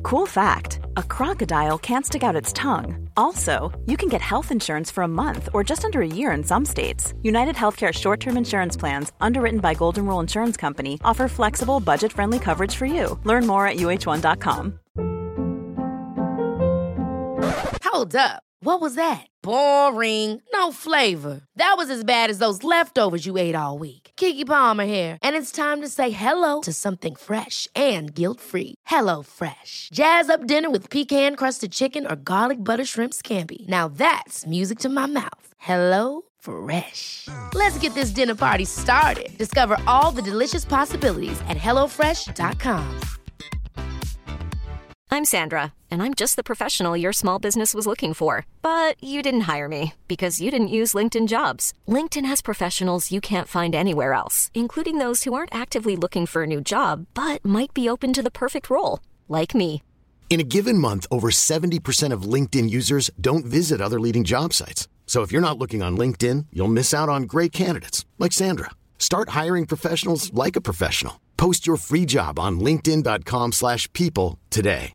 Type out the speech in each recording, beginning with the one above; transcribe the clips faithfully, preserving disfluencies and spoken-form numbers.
Cool fact, a crocodile can't stick out its tongue. Also, you can get health insurance for a month or just under a year in some states. United Healthcare short-term insurance plans, underwritten by Golden Rule Insurance Company, offer flexible, budget-friendly coverage for you. Learn more at U H one dot com. Hold up. What was that? Boring. No flavor. That was as bad as those leftovers you ate all week. Keke Palmer here. And it's time to say hello to something fresh and guilt-free. Hello Fresh. Jazz up dinner with pecan-crusted chicken or garlic butter shrimp scampi. Now that's music to my mouth. Hello Fresh. Let's get this dinner party started. Discover all the delicious possibilities at hello fresh dot com. I'm Sandra, and I'm just the professional your small business was looking for. But you didn't hire me because you didn't use LinkedIn Jobs. LinkedIn has professionals you can't find anywhere else, including those who aren't actively looking for a new job, but might be open to the perfect role, like me. In a given month, over seventy percent of LinkedIn users don't visit other leading job sites. So if you're not looking on LinkedIn, you'll miss out on great candidates, like Sandra. Start hiring professionals like a professional. Post your free job on linkedin dot com slash people today.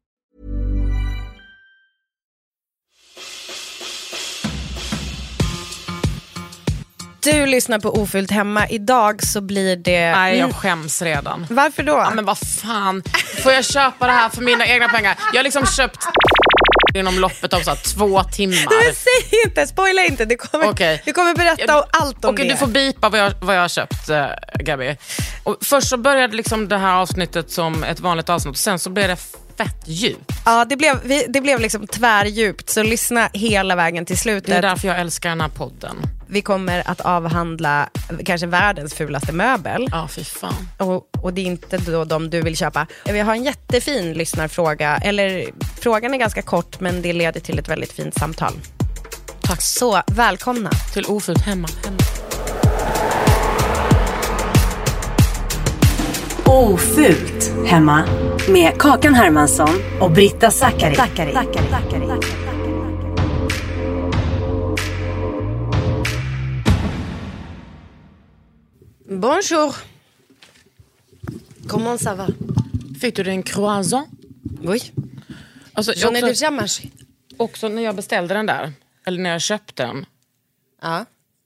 Du lyssnar på Ofyllt hemma. Idag så blir det... Nej, jag skäms redan. Varför då? Ja, men vad fan. Får jag köpa det här för mina egna pengar? Jag har liksom köpt inom loppet av så här, två timmar. Men säg inte, spoila inte. Du kommer, okay. du kommer berätta om allt om okay, det. Du får bipa vad jag, vad jag har köpt, äh, Gabi. Och först så började liksom det här avsnittet som ett vanligt avsnitt. Och sen så blev det fett djupt. Ja, det blev, vi, det blev liksom tvärdjupt. Så lyssna hela vägen till slutet. Det är därför jag älskar den här podden. Vi kommer att avhandla kanske världens fulaste möbel. Ja, fy fan. Och, och det är inte då de du vill köpa. Vi har en jättefin lyssnarfråga. Eller frågan är ganska kort, men det leder till ett väldigt fint samtal. Tack. Så välkomna till Ofyllt hemma. hemma. Ofyllt hemma med Kakan Hermansson och Britta Zackari. Zackari. Zackari. Zackari. Bonjour. Comment ça va? Fick du en croissant? Oui. Alltså, J'en ai också, déjà mangé. också när jag beställde den där, eller när jag köpte den. Ja.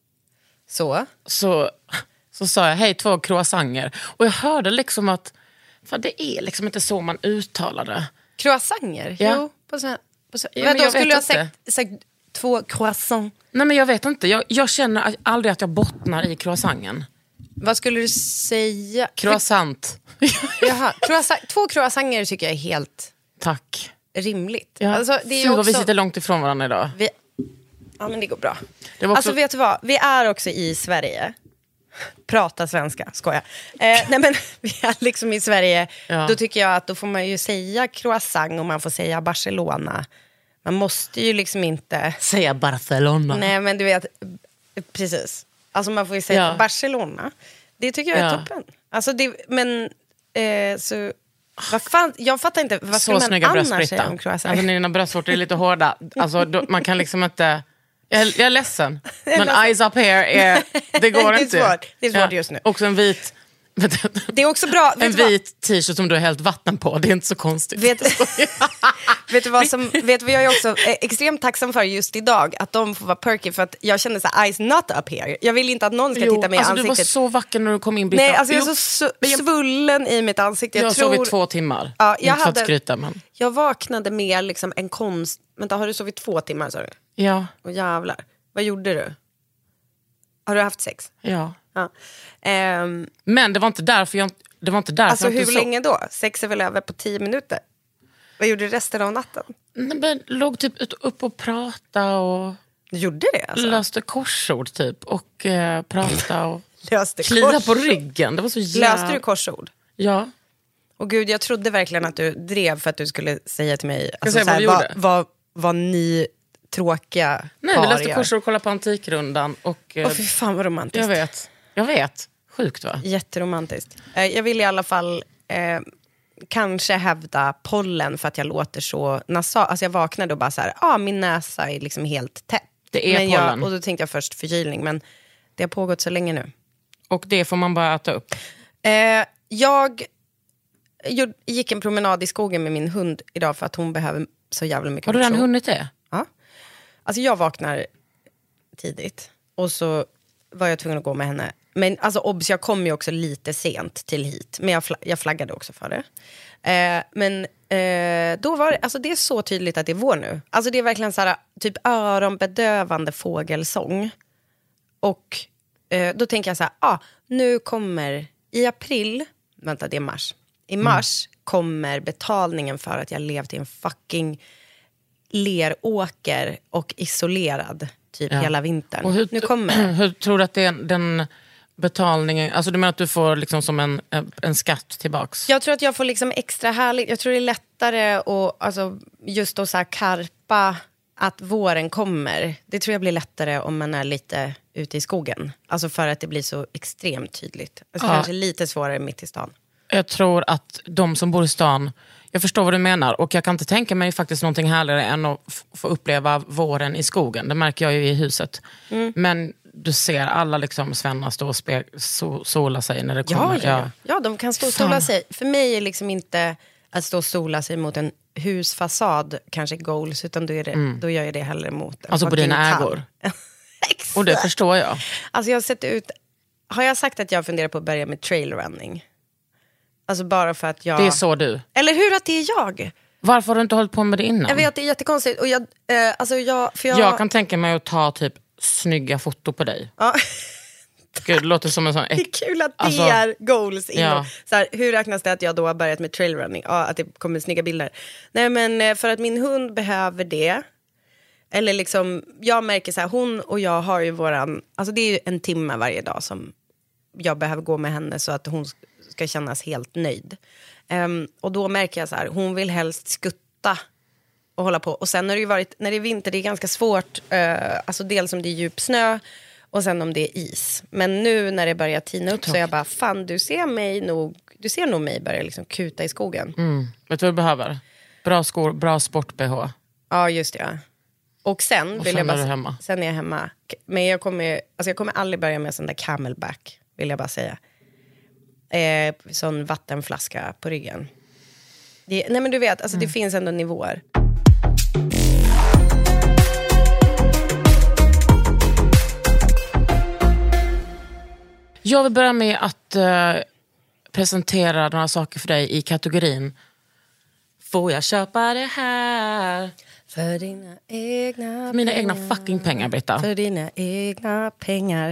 Så? Så, så sa jag, hej, två croissanter. Och jag hörde liksom att, för det är liksom inte så man uttalar det. Croissanter? Ja. Jo, på så, på så. Ja, men då skulle du ha inte. sagt, sagt två croissants. Nej, men jag vet inte. Jag, jag känner aldrig att jag bottnar i croissanten. Vad skulle du säga? Croissant. Jaha, croissant, två croissanter tycker jag är helt... Tack. Rimligt. Ja. Alltså, det är Fy, också... vad vi sitter långt ifrån varandra idag. Vi... Ja, men det går bra. Det var också... Alltså, vet du vad? Vi är också i Sverige. Prata svenska, skoja. Eh, nej, men vi är liksom i Sverige. Ja. Då tycker jag att då får man ju säga croissant och man får säga Barcelona. Man måste ju liksom inte... Säga Barcelona. Nej, men du vet... Precis. Alltså man får ju säga ja. Barcelona. Det tycker jag är ja. toppen. Alltså det... Men... Eh, så... Vad fan, jag fattar inte, vad ska man annars säga om croissant? Alltså dina bröstvårtor är lite hårda. Alltså då, man kan liksom inte... Jag, jag är ledsen. Men eyes up here är... Det går det är inte. Svårt. Det är svårt ja. just nu. Också en vit... Det är också bra. En vit t-shirt som du har hällt vatten på. Det är inte så konstigt. Vet, vet du vad som... Vet vad jag är också är extremt tacksam för just idag? Att de får vara perky. För att jag känner så här, eyes not up here. Jag vill inte att någon ska jo, titta mig alltså i ansiktet. Du var så vacker när du kom in, Britta. Nej, alltså jag är så su- svullen i mitt ansikte. Jag, jag har tror... sovit två timmar. Ja, jag, hade... skryta, men... jag vaknade med liksom en konst... Vänta, har du sovit två timmar, sa du? Ja. Åh jävlar. Vad gjorde du? Har du haft sex? Ja. ja. Um... Men det var inte därför jag... Det var inte därför alltså jag hur inte länge då? Sex är väl över på tio minuter? Vad gjorde du resten av natten? Nej, men låg typ upp och prata och... Du gjorde det alltså? Löste korsord typ. Och eh, prata och... Löste klia korsord. på ryggen. Det var så jävla... Löste du korsord? Ja. Och gud, jag trodde verkligen att du drev för att du skulle säga till mig... Alltså, säga vad såhär, du vad, gjorde? vad, vad ni tråkiga Nej, vi löste korsord och kollade på Antikrundan. Och... Åh oh, fy fan vad romantiskt. Jag vet. Jag vet. Sjukt va? Jätteromantiskt. Jag vill i alla fall eh, kanske hävda pollen för att jag låter så nasal. Alltså jag vaknade och bara så här, ja ah, min näsa är liksom helt tätt. Det är men pollen. Jag, och då tänkte jag först förkylning, men det har pågått så länge nu. Och det får man bara äta upp? Eh, jag jag gick en promenad i skogen med min hund idag för att hon behöver så jävla mycket. Har du redan hunnit det? Ja. Alltså jag vaknar tidigt och så var jag tvungen att gå med henne. Men alltså obs, jag kom ju också lite sent till hit. Men jag, fl- jag flaggade också för det. Eh, men eh, då var det, alltså det är så tydligt att det är vår nu. Alltså det är verkligen så här, typ öronbedövande fågelsång. Och eh, då tänker jag så här, ah, nu kommer i april, vänta det är mars. I mars mm. kommer betalningen för att jag levt i en fucking leråker och isolerad typ ja. hela vintern. Och hur, nu kommer. Hur tror du att det är den betalningen, alltså du menar att du får liksom som en, en skatt tillbaks? Jag tror att jag får liksom extra härligt, jag tror det är lättare att alltså, just att så här karpa att våren kommer. Det tror jag blir lättare om man är lite ute i skogen. Alltså för att det blir så extremt tydligt. Alltså ja. Kanske lite svårare mitt i stan. Jag tror att de som bor i stan, jag förstår vad du menar och jag kan inte tänka mig faktiskt någonting härligare än att f- få uppleva våren i skogen. Det märker jag ju i huset. Mm. Men du ser alla liksom svennar stå och spe- so- sola sig när det kommer. Ja, ja. ja de kan stå och sola sig. För mig är liksom inte att stå och sola sig mot en husfasad kanske goals, utan då, är det, mm. då gör jag det hellre mot en alltså på dina ägor. Och det förstår jag. Alltså jag har sett ut, har jag sagt att jag funderar på att börja med trailrunning? Alltså bara för att jag... Det är så du. Eller hur att det är jag? Varför har du inte hållit på med det innan? Jag vet, det är jättekonstigt. Och jag, eh, alltså jag, för jag... jag kan tänka mig att ta typ snygga foto på dig. Ja. Gud, det låter som en sån... Det är kul att det alltså, är goals inom. Ja. Så här, hur räknas det att jag då har börjat med trailrunning? Ja, att det kommer snygga bilder. Nej, men för att min hund behöver det. Eller liksom, jag märker så här, hon och jag har ju våran... Alltså det är ju en timme varje dag som jag behöver gå med henne så att hon ska kännas helt nöjd. Um, och då märker jag så här, hon vill helst skutta och hålla på. Och sen har det ju varit, när det är vinter, det är ganska svårt. Uh, alltså dels om det är djup snö och sen om det är is. Men nu när det börjar tina upp så är jag bara, fan du ser mig nog, du ser nog mig börja liksom kuta i skogen. Mm. Vet du vad du behöver? Bra skor, bra sport-B H. Ja, just det. Ja. Och sen, och vill sen jag bara, är du hemma. Sen är jag hemma. Men jag kommer, alltså jag kommer aldrig börja med sån där camelback, vill jag bara säga. Eh, sån vattenflaska på ryggen. Det, nej men du vet, alltså mm. det finns ändå nivåer. Jag vill börja med att eh, presentera några saker för dig i kategorin får jag köpa det här? För dina egna för mina pengar. egna fucking pengar, Britta. För dina egna pengar.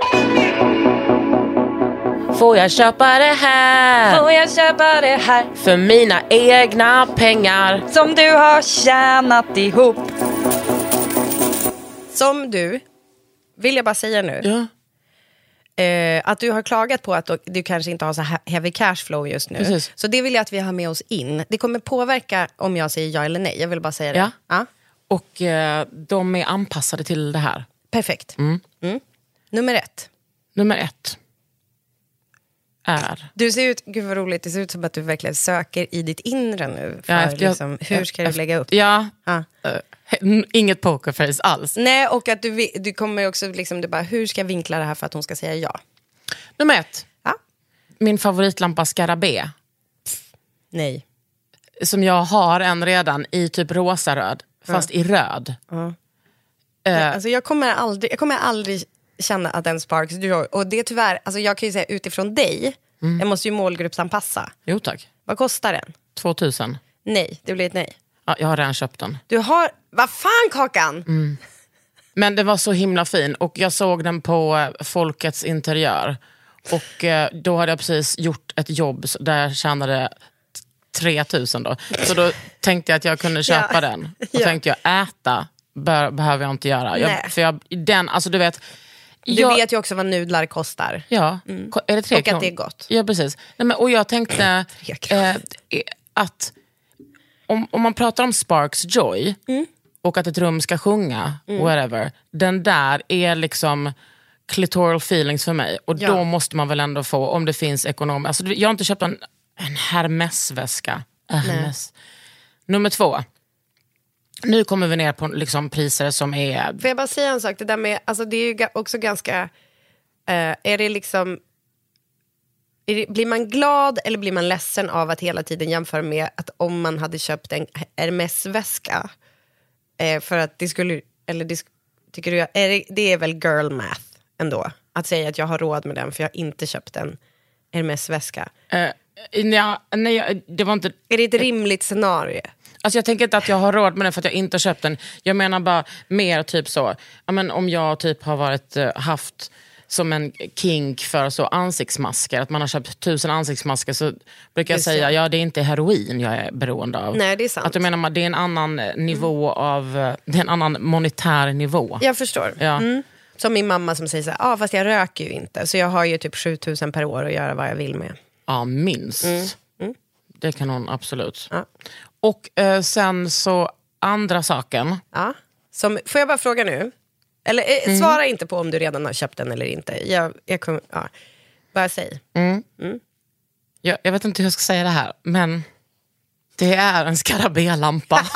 Får jag köpa det här? Får jag köpa det här? För mina egna pengar. Som du har tjänat ihop. Som du, vill jag bara säga nu. Ja. Eh, att du har klagat på att du, du kanske inte har så heavy cash flow just nu. Precis. Så det vill jag att vi har med oss in. Det kommer påverka om jag säger ja eller nej. Jag vill bara säga det. Ja. Ja. Och eh, de är anpassade till det här. Perfekt. Mm. Mm. Nummer ett. Nummer ett. Är. Du ser ut, gud vad roligt, det ser ut som att du verkligen söker i ditt inre nu. För Ja, efter, liksom, hur ska efter, du lägga upp? Ja, ja. Uh, inget pokerface alls. Nej, och att du, du kommer också liksom, du bara, hur ska jag vinkla det här för att hon ska säga ja? Nummer ett. Ja. Min favoritlampa Scarabée. Nej. Som jag har en redan i typ rosa-röd, fast ja. i röd. Ja. Uh, ja, alltså jag kommer aldrig, jag kommer aldrig känna att den sparks du har. Och det är tyvärr, alltså jag kan ju säga utifrån dig, mm. jag måste ju målgruppsanpassa. Jo tack. Vad kostar den? tvåtusen. Nej, det blir ett nej. Ja, jag har redan köpt den. Du har, vad fan Kakan? Mm. Men det var så himla fin och jag såg den på Folkets interiör. Och eh, då hade jag precis gjort ett jobb där jag tjänade tre tusen då. Så då tänkte jag att jag kunde köpa ja. den. Och ja. tänkte jag, äta bör, behöver jag inte göra. Jag, för jag, den, alltså du vet... Du jag, vet ju också vad nudlar kostar. Ja, mm. är det tre och kronor? att det är gott. Ja, precis. Nej, men, och jag tänkte eh, att om, om man pratar om Sparks Joy mm. och att ett rum ska sjunga, mm. whatever, den där är liksom clitoral feelings för mig. Och ja. då måste man väl ändå få, om det finns ekonomiskt. Alltså, jag har inte köpt en, en Hermes-väska. Hermes. Nummer två. Nu kommer vi ner på liksom priser som är... Får jag bara säga en sak? Det där med, alltså det är ju också ganska... Uh, är det liksom... det, blir man glad eller blir man ledsen av att hela tiden jämföra med att om man hade köpt en Hermes-väska eh, för att det skulle, eller det, tycker du, är det, det är väl girl math ändå, att säga att jag har råd med den för jag har inte köpt en Hermes-väska. Uh, ja, nej, det var inte... Är det ett rimligt scenario? Alltså jag tänker inte att jag har råd med den för att jag inte har köpt den. Jag menar bara mer typ så. Ja, men om jag typ har varit, haft som en kink för så ansiktsmasker. Att man har köpt tusen ansiktsmasker, så brukar jag säga, ja det är inte heroin jag är beroende av. Nej, det är sant. Att jag menar, det är en annan nivå mm. av, det är en annan monetär nivå. Jag förstår. Ja. Mm. Som min mamma som säger så här, ja ah, fast jag röker ju inte. Så jag har ju typ sjutusen per år att göra vad jag vill med. Ja, minst. Mm. Mm. Det kan hon absolut. Ja. Och eh, sen så andra saken. Ja. Som, får jag bara fråga nu? Eller eh, mm. svara inte på om du redan har köpt den eller inte. Jag, jag kommer, ja. Bara säg. Mm. Mm. Jag, jag vet inte hur jag ska säga det här, men det är en skarabélampa.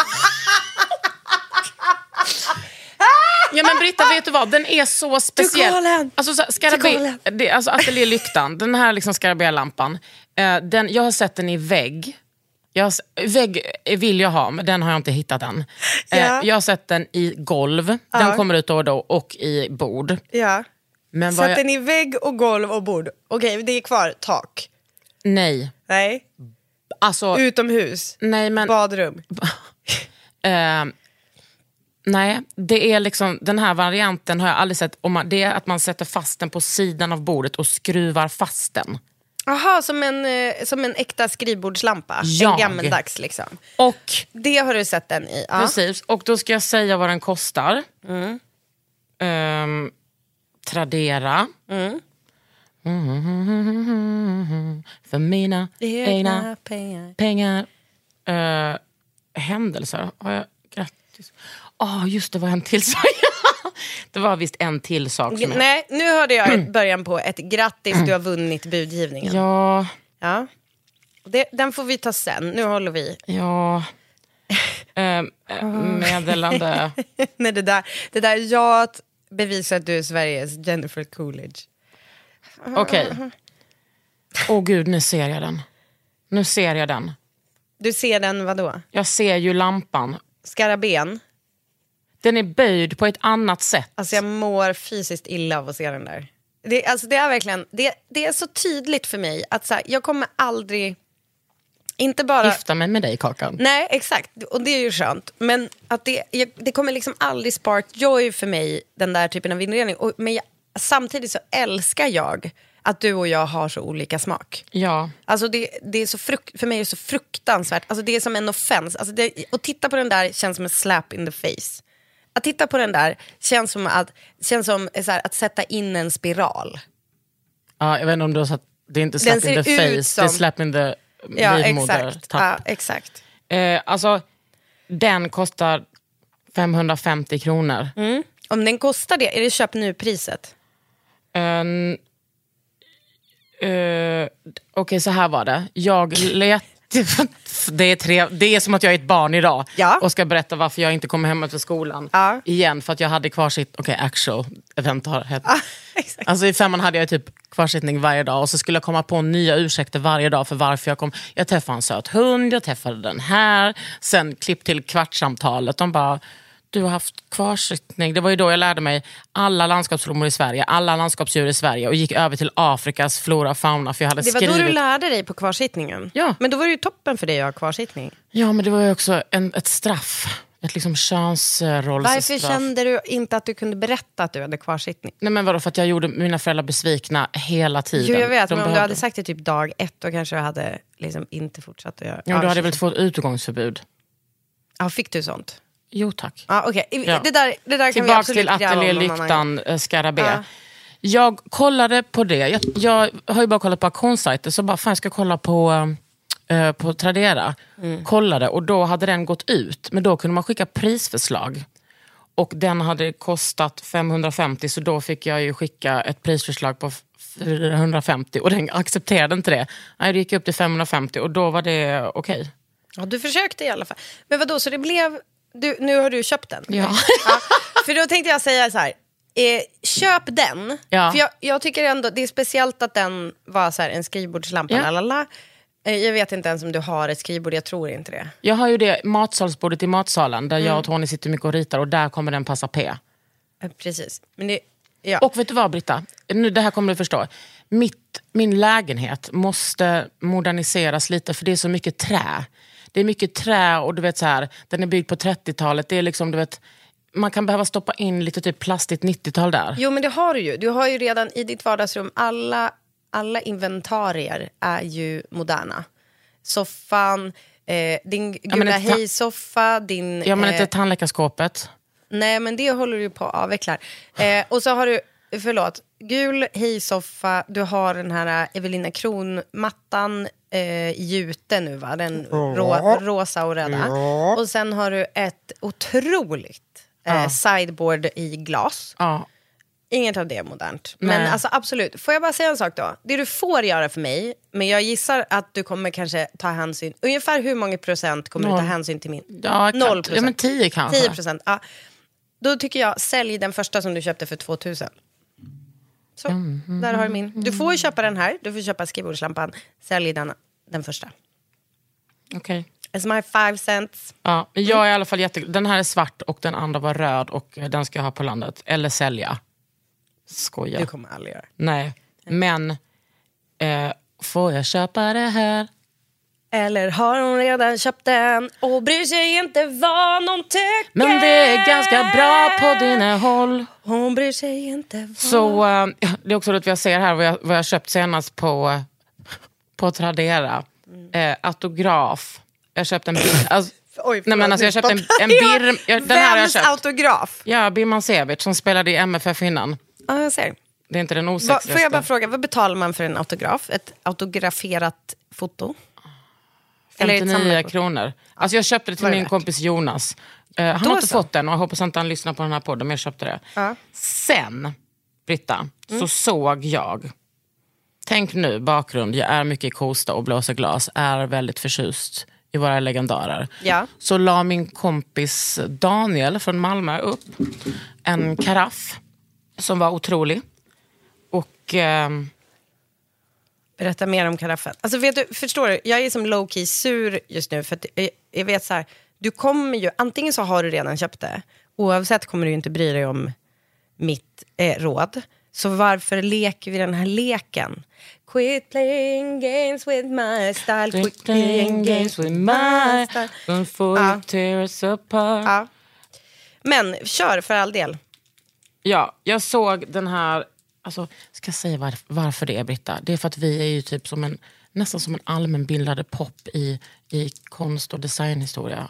Ja men Britta, vet du vad? Den är så speciell. Alltså så, skarabé, det, alltså ateljélyktan, den här liksom skarabélampan. Eh, den, jag har sett den i vägg. Jag har, vägg vill jag ha, men den har jag inte hittat än. Eh, ja. Jag har sett den i golv. Den ja. kommer ut då och då. Och i bord. Ja. Men Sett jag... den i vägg och golv och bord. Okej, okay, det är kvar. Tak. Nej. Nej. Alltså, utomhus. Nej, men... Badrum. eh, nej, det är liksom, den här varianten har jag aldrig sett. Om man, det är att man sätter fast den på sidan av bordet och skruvar fast den. Jaha, som en, eh, som en äkta skrivbordslampa. Jag. En gammeldags liksom. Och det har du sett den i. Ja. Precis, och då ska jag säga vad den kostar. Mm. Um, Tradera. Mm. Mm. För mina egna pengar. pengar. Uh, händelser. Har jag grattis. Åh, oh, just det, var en till sak. Det var visst en till sak som jag... Nej, nu hörde jag början på ett grattis, du har vunnit budgivningen. Ja. Ja. Det, den får vi ta sen, nu håller vi. Ja. uh, meddelande. Nej, det där, det där jag bevisar att du är Sveriges Jennifer Coolidge. Okej. Okay. Åh oh, gud, nu ser jag den. Nu ser jag den. Du ser den, vadå? Jag ser ju lampan. Skarabén. Den är böjd på ett annat sätt. Alltså jag mår fysiskt illa av att se den där. Det, alltså det är verkligen, det, det är så tydligt för mig att så här, jag kommer aldrig, inte bara... Gifta mig med dig, Kakan. Nej, exakt. Och det är ju skönt. Men att det, jag, det kommer liksom aldrig spark joy för mig, den där typen av inredning. Och, men jag, samtidigt så älskar jag att du och jag har så olika smak. Ja. Alltså det, det är så frukt, för mig är det så fruktansvärt. Alltså det är som en offens. Alltså det, och titta på den där känns som en slap in the face. Att titta på den där känns som att, känns som så här, att sätta in en spiral. Ja, jag vet inte om du har sagt, det är inte slap in the face, som... det är slap in the ja, livmoder. Exakt. Ja, exakt. Eh, alltså, den kostar femhundrafemtio kronor. Mm. Om den kostar det, är det köp nu-priset? Um, uh, Okej, okay, så här var det. Jag let... Det är, tre, det är som att jag är ett barn idag ja. och ska berätta varför jag inte kommer hem efter skolan ja. igen, för att jag hade kvarsitt. Okej, okay, actual event har hett. Ja, exakt. Alltså i femman hade jag typ kvarsittning varje dag och så skulle jag komma på nya ursäkter varje dag för varför jag kom. Jag träffade en söt hund, jag träffade den här, sen klipp till kvartssamtalet. De bara, du har haft kvarsittning. Det var ju då jag lärde mig alla landskapsblommor i Sverige, alla landskapsdjur i Sverige och gick över till Afrikas flora och fauna, för jag hade skrivit... Det var skrivit... då du lärde dig på kvarsittningen? Ja. Men då var det ju toppen för dig att ha kvarsittning. Ja, men det var ju också en, ett straff. Ett liksom könsrollsstraff. Varför kände du inte att du kunde berätta att du hade kvarsittning? Nej, men vadå, för att jag gjorde mina föräldrar besvikna hela tiden. Jo, jag vet, De men behövde... om du hade sagt det typ dag ett, då kanske du hade liksom inte fortsatt att göra... Ja, du hade väl fått utgångsförbud. Ja, fick du sånt? Jo, tack. Ah, okay. Ja. Det där, det där kan Tillbaka vi absolut till ateljélyktan, skarabé. Ah. Jag kollade på det. Jag, jag har ju bara kollat på auktionssajter, så bara fan jag ska kolla på, uh, på Tradera. Mm. Kollade, och då hade den gått ut. Men då kunde man skicka prisförslag. Och den hade kostat femhundrafemtio, så då fick jag ju skicka ett prisförslag på fyrahundrafemtio. Och den accepterade inte det. Nej, det gick upp till femhundrafemtio och då var det okej. Okay. Ja, du försökte i alla fall. Men vadå, så det blev... Du, nu har du köpt den? Ja. Ja. För då tänkte jag säga så här. Eh, köp den. Ja. För jag, jag tycker ändå, det är speciellt att den var så här, en skrivbordslampa. Ja. Lalala. Eh, jag vet inte ens om du har ett skrivbord, jag tror inte det. Jag har ju det matsalsbordet i matsalen där mm. jag och Tony sitter mycket och ritar och där kommer den passa P. Eh, precis. Men det, ja. Och vet du vad, Britta? Nu, det här kommer du förstå. Mitt, min lägenhet måste moderniseras lite för det är så mycket trä. Det är mycket trä och du vet så här, den är byggd på trettiotalet. Det är liksom, du vet, man kan behöva stoppa in lite typ plastigt nittiotal där. Jo, men det har du ju. Du har ju redan i ditt vardagsrum, alla, alla inventarier är ju moderna. Soffan, eh, din gula ja, hejsoffa, din... Ja, men inte eh, tandläkarskåpet. Nej, men det håller du på att avveckla. Eh, och så har du, förlåt, gul hejsoffa, du har den här Evelina Kron-mattan eh, jute nu, va? Den rå, rosa och röda. Ja. Och sen har du ett otroligt eh, ja. sideboard i glas. Ja. Inget av det är modernt. Nej. Men alltså absolut, får jag bara säga en sak då? Det du får göra för mig, men jag gissar att du kommer kanske ta hänsyn, ungefär hur många procent kommer Noll. du ta hänsyn till min? Ja, Noll procent. Ja, men tio kanske. Tio procent, ja. Då tycker jag, sälj den första som du köpte för tvåtusen. Så, mm, mm, där har du min. Du får ju köpa den här, du får köpa skrivbordslampan. Sälj den, den första. Okej. Okay. It's my five cents. Ja, jag är i alla fall jätte... Den här är svart och den andra var röd och den ska jag ha på landet. Eller sälja. Skoja. Du kommer aldrig göra. Nej, men eh, får jag köpa det här? Eller har hon redan köpt den och bryr sig inte vad någon tycker? Men det är ganska bra på dina håll. Hon bryr sig inte vad... Så äh, det är också att jag ser här vad jag, vad jag köpt senast på, på Tradera. Mm. Äh, autograf. Jag köpte en bild. Alltså, Oj, nej, men alltså jag köpte en, en bir, jag, den här har jag köpt. Autograf? Ja, Birman Sevic som spelade i M F F innan. Ja, jag ser. Det är inte den osexigaste. Får jag bara fråga, vad betalar man för en autograf? Ett autograferat foto? femtionio kronor. Alltså jag köpte det till min kompis Jonas. Uh, han Då har inte så. fått den och jag hoppas inte han lyssnar på den här podden, men jag köpte det. Ja. Sen, Britta, mm. så såg jag, tänk nu, bakgrund, jag är mycket i Kosta och blåser glas, är väldigt förtjust i våra legendarer. Ja. Så la min kompis Daniel från Malmö upp en karaff som var otrolig. Och... Uh, Berätta mer om karaffen. Alltså vet du, förstår du, jag är som low-key sur just nu för att jag, jag vet så här, du kommer ju, antingen så har du redan köpt det, oavsett kommer du ju inte bry dig om mitt eh, råd. Så varför leker vi den här leken? Quit playing games with my style. Quit playing games with my style. Don't for ja. Tear us apart. Ja. Men kör för all del. Ja, jag såg den här. Alltså, ska jag säga var, varför det är, Britta? Det är för att vi är ju typ som en, nästan som en allmänbildade pop i, i konst- och designhistoria.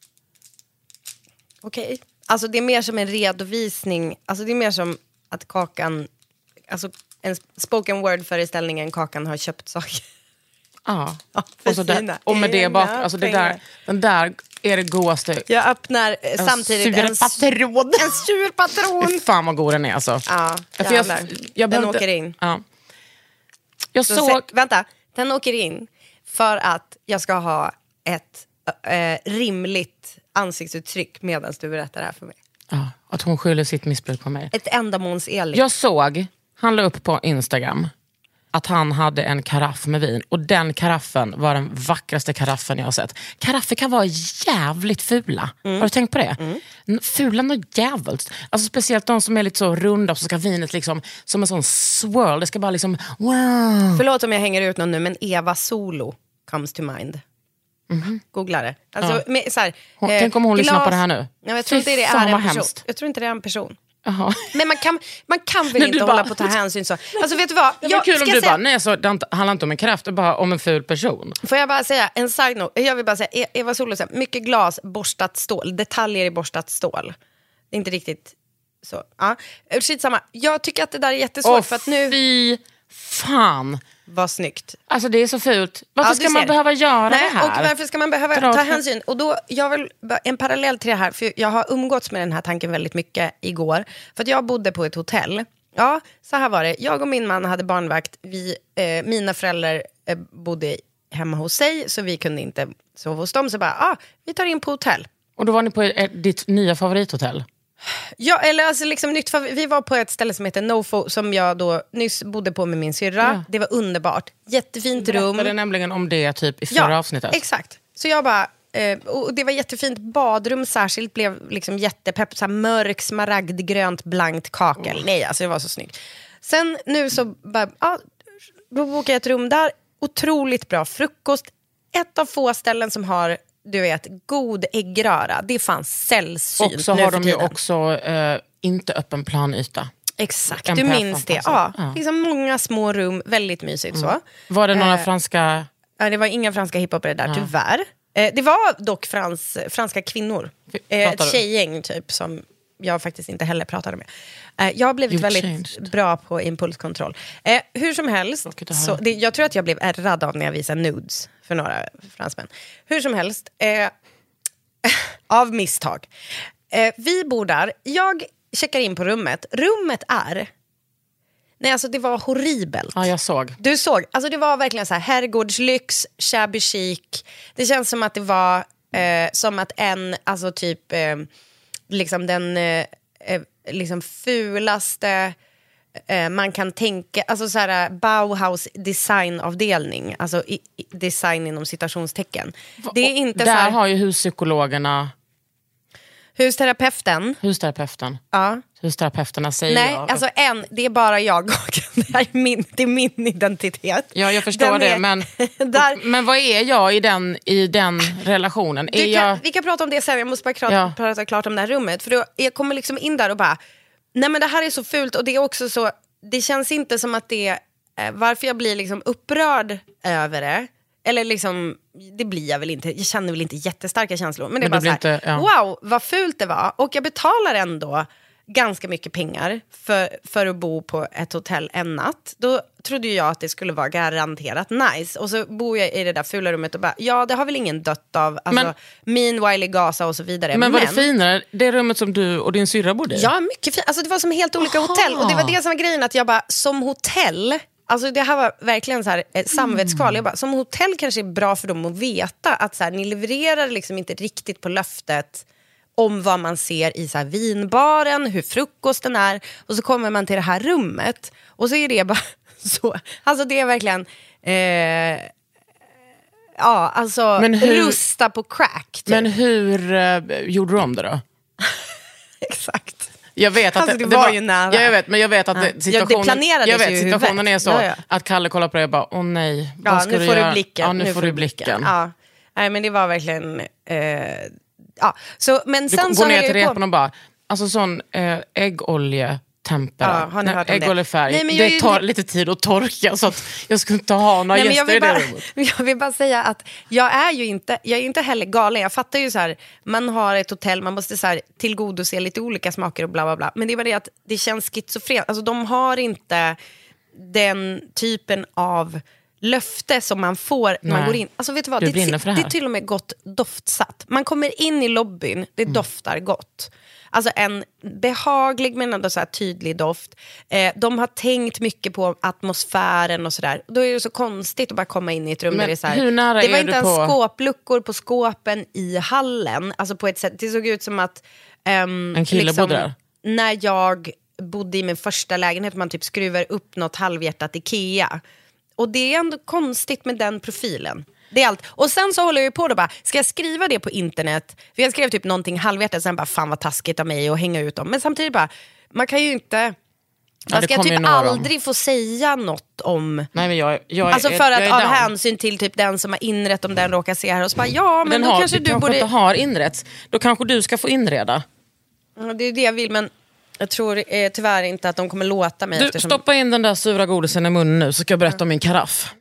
Okej. Okay. Alltså det är mer som en redovisning. Alltså det är mer som att Kakan, alltså en spoken word föreställningen Kakan har köpt saker. Ja. Ja, och, så där, och med det bak, alltså det där, den där är det godaste. Jag öppnar eh, samtidigt en surpatron. En surpatron. Fan vad god den är alltså. Ja, för jag, jag den åker in. Ja. Jag så såg... Se, vänta, den åker in för att jag ska ha ett äh, rimligt ansiktsuttryck medan du berättar det här för mig. Ja, att hon skyller sitt missbruk på mig. Ett ändamålsenligt. Jag såg, han la upp på Instagram att han hade en karaff med vin. Och den karaffen var den vackraste karaffen jag har sett. Karaffer kan vara jävligt fula. Mm. Har du tänkt på det? Mm. Fula något jävligt. Alltså speciellt de som är lite så runda och så ska vinet liksom som en sån swirl. Det ska bara liksom, wow. Förlåt om jag hänger ut någon nu, men Eva Solo comes to mind. Mm-hmm. Googla det. Alltså, ja. med, så här, hon, eh, tänk om hon glas... lyssnar på det här nu. Ja, jag, tror inte det är en person. jag tror inte det är en person. Aha. Men man kan, man kan väl inte hålla bara... på att ta hänsyn så. Alltså vet du vad? Det var jag, kul om du säga... bara, nej så det handlar inte om en kraft, det bara om en ful person. Får jag bara säga, en side note, jag vill bara säga, Eva Solo, mycket glas, borstat stål, detaljer i borstat stål. Det är inte riktigt så. Ja. Skitsamma, jag tycker att det där är jättesvårt. Åh, för att nu... fy fan. Vad snyggt. Alltså det är så fult. Varför ja, ska man behöva göra Nej, det här? Och varför ska man behöva Dra ta hänsyn? Och då, jag vill en parallell till det här, för jag har umgåtts med den här tanken väldigt mycket igår. För att jag bodde på ett hotell. Ja, så här var det. Jag och min man hade barnvakt. Vi, eh, mina föräldrar eh, bodde hemma hos sig, så vi kunde inte sova hos dem. Så bara, ah, vi tar in på hotell. Och då var ni på er, ditt nya favorithotell? Ja, eller alltså liksom nytt, vi var på ett ställe som heter Nofo som jag då nyss bodde på med min syrra. Ja. Det var underbart. Jättefint rum. Du berättade nämligen om det typ i förra ja, avsnittet. Exakt. Så jag bara, eh, och det var jättefint badrum särskilt, blev liksom jättepepp, så här mörk, smaragdgrönt, blankt kakel. Oh. Nej, alltså det var så snyggt. Sen nu så bara, ja, då bokade jag ett rum där. Otroligt bra frukost. Ett av få ställen som har, du vet, god äggröra. Det fanns sällsynt. Och så har de ju också eh, inte öppen planyta. Exakt, en du minns det. Ja, ja. Liksom många små rum, väldigt mysigt mm. så. Var det några eh, franska... Ja, det var inga franska hiphopare där, ja. tyvärr. Eh, det var dock frans, franska kvinnor. Eh, ett tjejgäng typ som jag faktiskt inte heller pratade med. Eh, jag har blivit You've väldigt changed. bra på impulskontroll. Eh, hur som helst, så, det, jag tror att jag blev ärrad av när jag visade nudes för några fransmän. Hur som helst, eh, av misstag. Eh, vi bor där, jag checkar in på rummet. Rummet är... Nej, alltså det var horribelt. Ja, jag såg. Du såg, alltså det var verkligen så här herrgårdslyx, shabby chic. Det känns som att det var eh, som att en, alltså typ eh, liksom den eh, liksom fulaste eh, man kan tänka, alltså så här Bauhaus designavdelning, alltså i, i, design inom citationstecken. Det är inte där så här, har ju huspsykologerna Husterapeuten. Husterapeuten. Ja. Husterapeuterna säger Nej, jag. alltså en, det är bara jag och det är min, det är min identitet. Ja, jag förstår den det, är, men, där, men vad är jag i den, i den relationen? Är kan, jag... Vi kan prata om det sen, jag måste bara prata, ja. prata klart om det här rummet. För då, jag kommer liksom in där och bara, nej men det här är så fult och det är också så, det känns inte som att det är, varför jag blir liksom upprörd över det. Eller liksom, det blir jag väl inte. Jag känner väl inte jättestarka känslor. Men det är men bara så här, inte, ja. wow, vad fult det var. Och jag betalar ändå ganska mycket pengar för, för att bo på ett hotell en natt. Då trodde jag att det skulle vara garanterat nice. Och så bor jag i det där fula rummet och bara, ja det har väl ingen dött av. Alltså, men, meanwhile i Gaza och så vidare. Men var men, det finare, det rummet som du och din syrra bodde i? Ja, mycket fint. Alltså det var som helt olika Aha. hotell. Och det var det som var grejen, att jag bara, som hotell... Alltså det här var verkligen så här ett samvetskval. Jag bara, som hotell kanske är bra för dem att veta att så här, ni levererar liksom inte riktigt på löftet om vad man ser i så här vinbaren, hur frukosten är, och så kommer man till det här rummet och så är det bara så. Alltså det är verkligen eh, ja, alltså men hur, rusta på crack. Typ. Men hur eh, gjorde du om det då? Exakt. Jag vet att alltså, det, det, det var var ju nära. Jag vet, men jag vet att ja. det, situationen, ja, det jag vet, situationen är så ja, ja. att Kalle kollar på det och bara, åh nej, ja, vad ska nu du får göra? Du blicken. Ja, nu, nu får du blicken. blicken. Ja. Nej, men det var verkligen eh, ja. Så, men du sen går så ner till repan på... och bara, alltså sån eh, äggolje tempera. Ja, har ni hört om äggoljefärg. Nej, men det ju... tar lite tid att torka så att jag skulle inte ha några Nej, gäster i bara, det rummet. Jag vill bara säga att jag är ju inte, jag är inte heller galen. Jag fattar ju så här, man har ett hotell, man måste så här tillgodose lite olika smaker och bla bla bla. Men det är bara det att det känns schizofrent. Alltså de har inte den typen av löfte som man får när man går in. Alltså vet du vad, du det, det, det är till och med gott doftsatt. Man kommer in i lobbyn, det mm. doftar gott. Alltså en behaglig men ändå så här tydlig doft. Eh, de har tänkt mycket på atmosfären och sådär. Då är det så konstigt att bara komma in i ett rum men där det är så här. Hur nära det var är inte du ens på... skåpluckor på skåpen i hallen. Alltså på ett sätt, det såg ut som att um, en kille liksom, bodde där. När jag bodde i min första lägenhet, man typ skruvar upp något halvhjärtat Ikea. Och det är ändå konstigt med den profilen. Det är allt. Och sen så håller jag ju på då bara, ska jag skriva det på internet? För jag skrev typ någonting halvhjärtat, sen bara fan vad taskigt av mig att hänga ut dem. Men samtidigt bara, man kan ju inte... Man ska typ aldrig om. få säga något om... Nej, men jag, jag, alltså för jag, att jag av down. hänsyn till typ den som har inrett, om den råkar se här och så bara, ja men den då har, kanske du kanske borde... inte har inrett. Då kanske du ska få inreda. Ja, det är det jag vill, men jag tror eh, tyvärr inte att de kommer låta mig. Du, eftersom... stoppa in den där sura godisen i munnen nu så ska jag berätta om min karaff.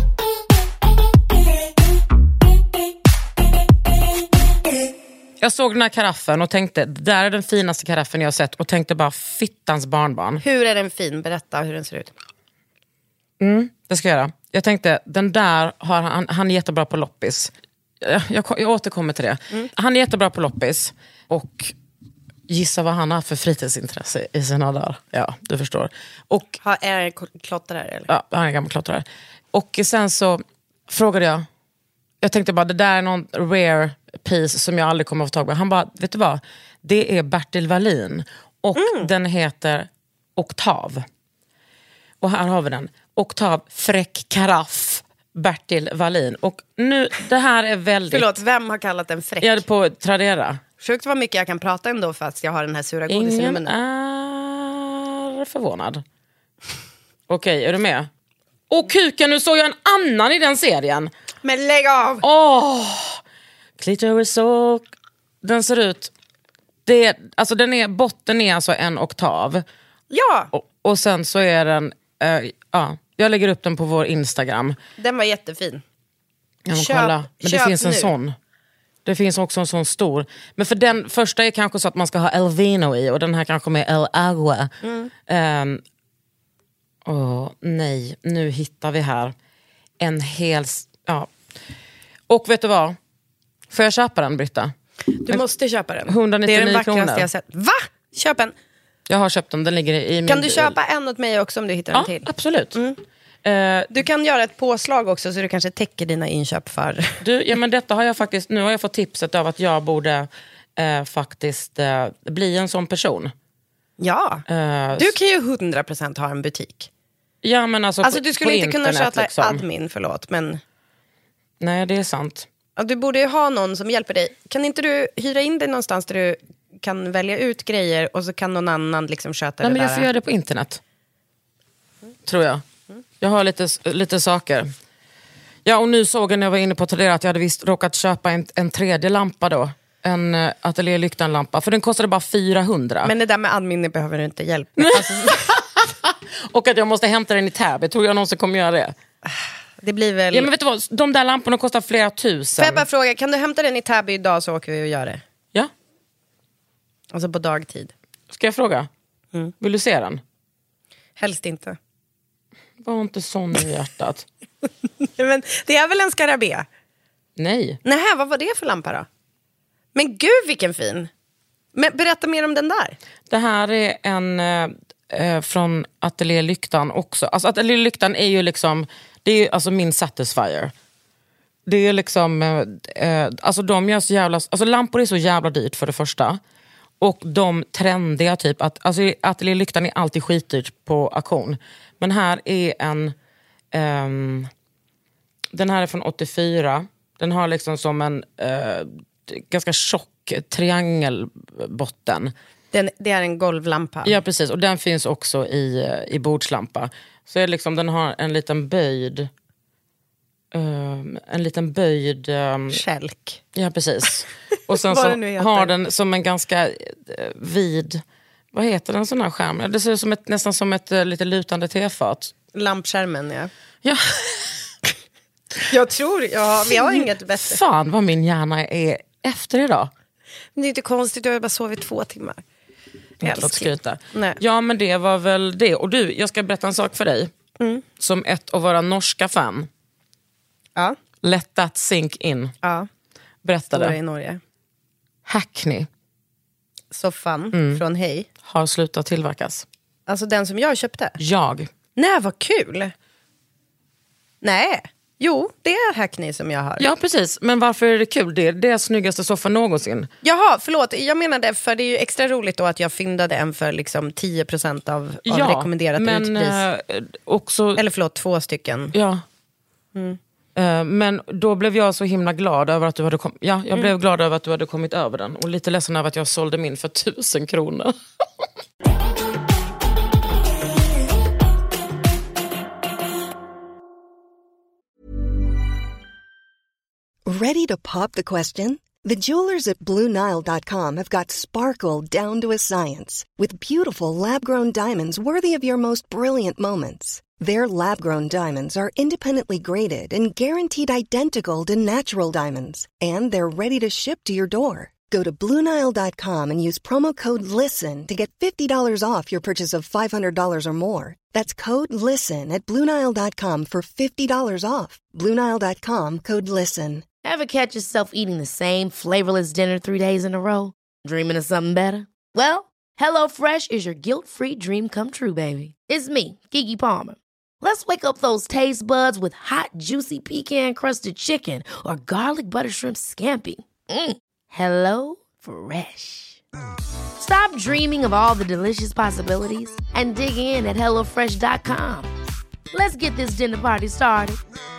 Jag såg den här karaffen och tänkte, det där är den finaste karaffen jag har sett. Och tänkte bara, fittans barnbarn. Hur är den fin? Berätta hur den ser ut. Mm, det ska jag göra. Jag tänkte, den där har han, han är jättebra på loppis. Jag, jag, jag återkommer till det. Mm. Han är jättebra på loppis. Och gissa vad han har för fritidsintresse i sina dagar. Ja, du förstår. Och, ha, är det klottrare? Eller? Ja, han är gammal klottrare. Och sen så frågade jag, jag tänkte bara, det där är någon rare piece som jag aldrig kommer att få tag på. Han bara, vet du vad? Det är Bertil Wallin. Och mm. den heter Oktav. Och här har vi den. Oktav Fräck Karaff. Bertil Wallin. Och nu, det här är väldigt... Förlåt, vem har kallat den fräck? Jag är på Tradera. Sjukt vad mycket jag kan prata ändå fast jag har den här sura godisen i munnen. Ingen är förvånad. Okej, är du med? Åh kuken, nu såg jag en annan i den serien. Men lägg av! Åh! Clitoris och... Den ser ut... Det, alltså den är, botten är alltså en oktav. Ja! Och, och sen så är den... Uh, ja, jag lägger upp den på vår Instagram. Den var jättefin. Ja, men kolla. Men det finns en nu. sån. Det finns också en sån stor. Men för den första är kanske så att man ska ha El Vino i. Och den här kanske med El Agua. Mm. Um, åh, nej, nu hittar vi här en hel... Ja. Och vet du vad? Får jag köpa den, Britta? Du måste köpa den. etthundranittionio det är den vackraste kronor. jag sett. Va? Köp en. Jag har köpt den, den ligger i min... Kan du köpa en åt mig också om du hittar ja, den till? Ja, absolut. Mm. Uh, du kan göra ett påslag också så du kanske täcker dina inköp för... Du, ja men detta har jag faktiskt... Nu har jag fått tipset av att jag borde uh, faktiskt uh, bli en sån person. Ja, uh, du kan ju hundra procent ha en butik. Ja men alltså Alltså på, du skulle på inte internet, kunna köta liksom. admin, förlåt, men... Nej, det är sant. Ja, du borde ju ha någon som hjälper dig. Kan inte du hyra in dig någonstans där du kan välja ut grejer och så kan någon annan liksom sköta Nej, det men jag där? får göra det på internet. Mm. Tror jag. Mm. Jag har lite, lite saker. Ja, och nu såg jag när jag var inne på Tradera att jag hade visst råkat köpa en, en tredje lampa då. En uh, ateljélyktanlampa. För den kostade bara fyrahundra. Men det där med admin behöver du inte hjälp med. Alltså... och att jag måste hämta den i Täby. Tror jag någon som kommer göra det? Det blir väl... Ja, men vet du vad? De där lamporna kostar flera tusen. Får jag bara fråga, kan du hämta den i Täby idag så åker vi och gör det? Ja. Alltså på dagtid. Ska jag fråga? Mm. Vill du se den? Helst inte. Var inte sån i hjärtat. Men det är väl en skarabé? Nej. Nej, vad var det för lampa då? Men gud vilken fin. Men berätta mer om den där. Det här är en eh, från Ateljélyktan också. Alltså Ateljélyktan är ju liksom, det är ju alltså min Satisfyer. Det är liksom, eh, alltså de gör så jävla, alltså lampor är så jävla dyrt för det första. Och de trendiga typ, att, alltså Ateljélyktan är alltid skitdyrt på auktion. Men här är en, um, den här är från åttiofyra. Den har liksom som en uh, ganska tjock triangelbotten. Den, det är en golvlampa. Ja, precis. Och den finns också i, i bordslampa. Så är liksom, den har en liten böjd... Um, en liten böjd... Um, Kälk. Ja, precis. Och sen så har den som en ganska uh, vid... Vad heter den sån här skärm? Det ser ut som ett, nästan som ett uh, lite lutande tefat. Lampskärmen, ja. Ja. Jag tror, ja, vi har inget bättre. Fan vad min hjärna är efter idag. Men det är inte konstigt, jag har bara sovit två timmar. Skryta. Ja, men det var väl det. Och du, jag ska berätta en sak för dig. Mm. Som ett av våra norska fan. Ja. Let that sink in. Ja. Berättade. i Norge. Hackney. Soffan mm. från Hej. Har slutat tillverkas. Alltså den som jag köpte? Jag. Nej, vad kul. Nej. Jo, det är Hackney som jag har. Ja, precis. Men varför är det kul? Det är det snyggaste soffan någonsin. Jaha, förlåt. Jag menade, för det är ju extra roligt då att jag fyndade en för liksom tio procent av, av ja, rekommenderat men, utpris. Äh, också... Eller förlåt, två stycken. Ja. Mm. Uh, men då blev jag så himla glad över att du hade kommit. Ja, jag mm. blev glad över att du hade kommit över den. Och lite ledsen över att jag sålde min för tusen kronor. Ready to pop the question? The jewelers at Blue Nile dot com have got sparkle down to a science with beautiful lab-grown diamonds worthy of your most brilliant moments. Their lab-grown diamonds are independently graded and guaranteed identical to natural diamonds, and they're ready to ship to your door. Go to Blue Nile dot com and use promo code LISTEN to get fifty dollars off your purchase of five hundred dollars or more. That's code LISTEN at Blue Nile dot com for fifty dollars off. Blue Nile dot com, code LISTEN. Ever catch yourself eating the same flavorless dinner three days in a row? Dreaming of something better? Well, HelloFresh is your guilt-free dream come true, baby. It's me, Keke Palmer. Let's wake up those taste buds with hot, juicy pecan-crusted chicken or garlic butter shrimp scampi. Mm. Hello Fresh. Stop dreaming of all the delicious possibilities and dig in at hello fresh dot com. Let's get this dinner party started.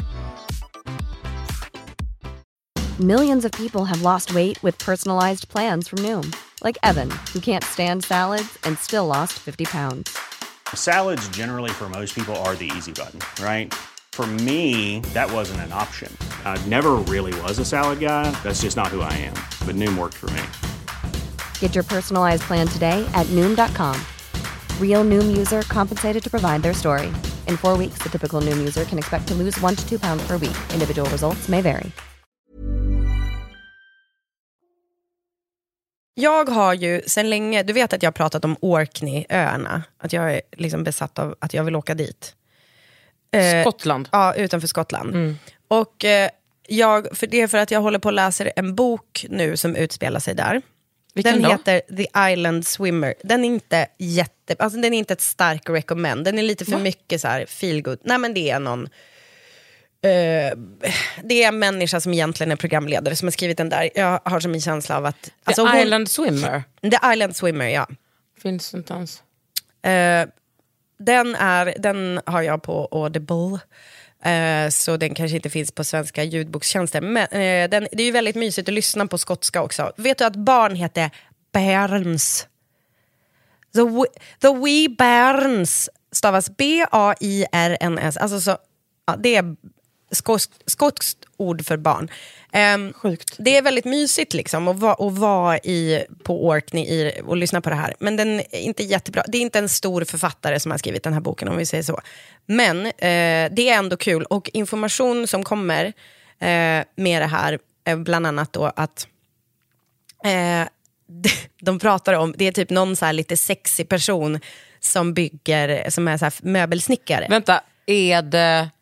Millions of people have lost weight with personalized plans from Noom. Like Evan, who can't stand salads and still lost fifty pounds. Salads generally for most people are the easy button, right? For me, that wasn't an option. I never really was a salad guy. That's just not who I am. But Noom worked for me. Get your personalized plan today at Noom dot com. Real Noom user compensated to provide their story. In four weeks, the typical Noom user can expect to lose one to two pounds per week. Individual results may vary. Jag har ju sen länge, du vet att jag har pratat om Orkneyöarna. Att jag är liksom besatt av att jag vill åka dit. Skottland. Eh, ja, utanför Skottland. Mm. Och eh, jag, för det är för att jag håller på att läsa en bok nu som utspelar sig där. Vilken den då? heter The Island Swimmer. Den är inte jätte, alltså den är inte ett stark recommend. Den är lite för Va? mycket så här feel good. Nej, men det är någon Uh, det är en människa som egentligen är programledare som har skrivit den där. Jag har som en känsla av att The alltså hon, Island Swimmer. The Island Swimmer, ja. Finns inte ens. Uh, den, är, den har jag på Audible. Uh, så den kanske inte finns på svenska ljudbokstjänster. Men uh, den, det är ju väldigt mysigt att lyssna på skotska också. Vet du att barn heter Bairns? The, we, the Wee Bairns stavas B A I R N S. Alltså så, ja, det är skotskt ord för barn. Um, Sjukt. Det är väldigt mysigt liksom att vara, att vara i, på Orkney i, och lyssna på det här. Men den är inte jättebra. Det är inte en stor författare som har skrivit den här boken, om vi säger så. Men eh, det är ändå kul. Och information som kommer eh, med det här är bland annat då att eh, de, de pratar om, det är typ någon så här lite sexig person som bygger, som är så här möbelsnickare. Vänta, är det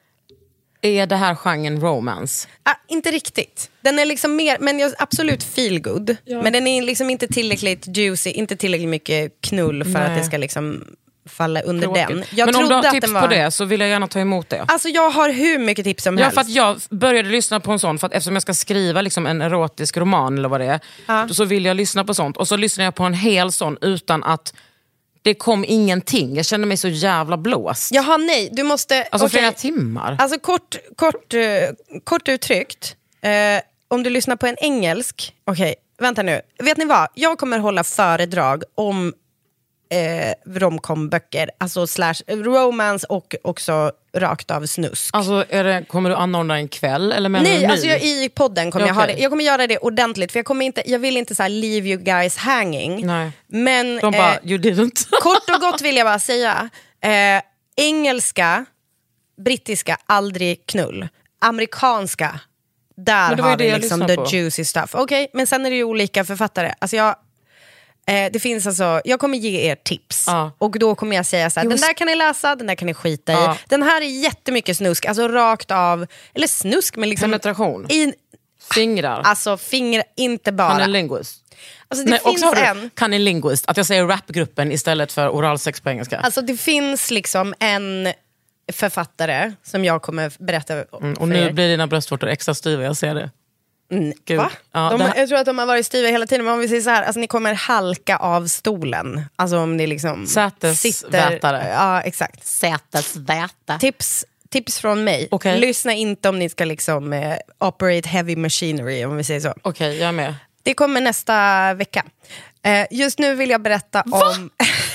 Är det här genren romance? Ah, inte riktigt. Den är liksom mer, men jag, absolut feel good. Ja. Men den är liksom inte tillräckligt juicy, inte tillräckligt mycket knull för Nej. att det ska liksom falla under Tråkigt. den. Jag men om du har att tips den var... på det så vill jag gärna ta emot det. Alltså jag har hur mycket tips som ja, helst. För att jag började lyssna på en sån, för att eftersom jag ska skriva liksom en erotisk roman eller vad det är, ja. så vill jag lyssna på sånt. Och så lyssnar jag på en hel sån utan att det kom ingenting. Jag kände mig så jävla blåst. Jaha, nej. Du måste... Alltså okay. flera timmar. Alltså kort, kort, uh, kort uttryckt. Uh, om du lyssnar på en engelsk... Okej, okay, vänta nu. Vet ni vad? Jag kommer hålla föredrag om eh, romcomböcker. Alltså slash romance och också rakt av snusk. Alltså är det, kommer du anordna en kväll? Eller menar Nej, du alltså jag, i podden kommer okay. jag ha det. Jag kommer göra det ordentligt. För jag, kommer inte, jag vill inte så här leave you guys hanging. Nej. Men de bara, eh, you didn't. kort och gott vill jag bara säga. Eh, engelska, brittiska, aldrig knull. Amerikanska, där har vi liksom the på. juicy stuff. Okej, okay, men sen är det ju olika författare. Alltså jag... Eh, det finns alltså, jag kommer ge er tips ja. och då kommer jag säga så här, den där kan ni läsa, den där kan ni skita ja. i. Den här är jättemycket snusk, alltså rakt av, eller snusk men liksom penetration. I, fingrar. Alltså fingrar, inte bara. Kan en linguist? Alltså det Nej, finns också en. Kan en linguist? Att jag säger rapgruppen istället för oralsex på engelska. Alltså det finns liksom en författare som jag kommer berätta om mm, och nu er. Blir dina bröstvårtor extra styva, jag ser det. Mm, va? Ja, de, här... Jag tror att de har varit styva hela tiden. Men om vi säger så här, alltså, ni kommer halka av stolen. Alltså om ni liksom Sätesvätare. Ja, exakt. Sätesväta. Tips, tips från mig. Okay. Lyssna inte om ni ska liksom eh, operate heavy machinery, om vi säger så. Okej, okay, jag är med. Det kommer nästa vecka. Eh, just nu vill jag berätta Va? om...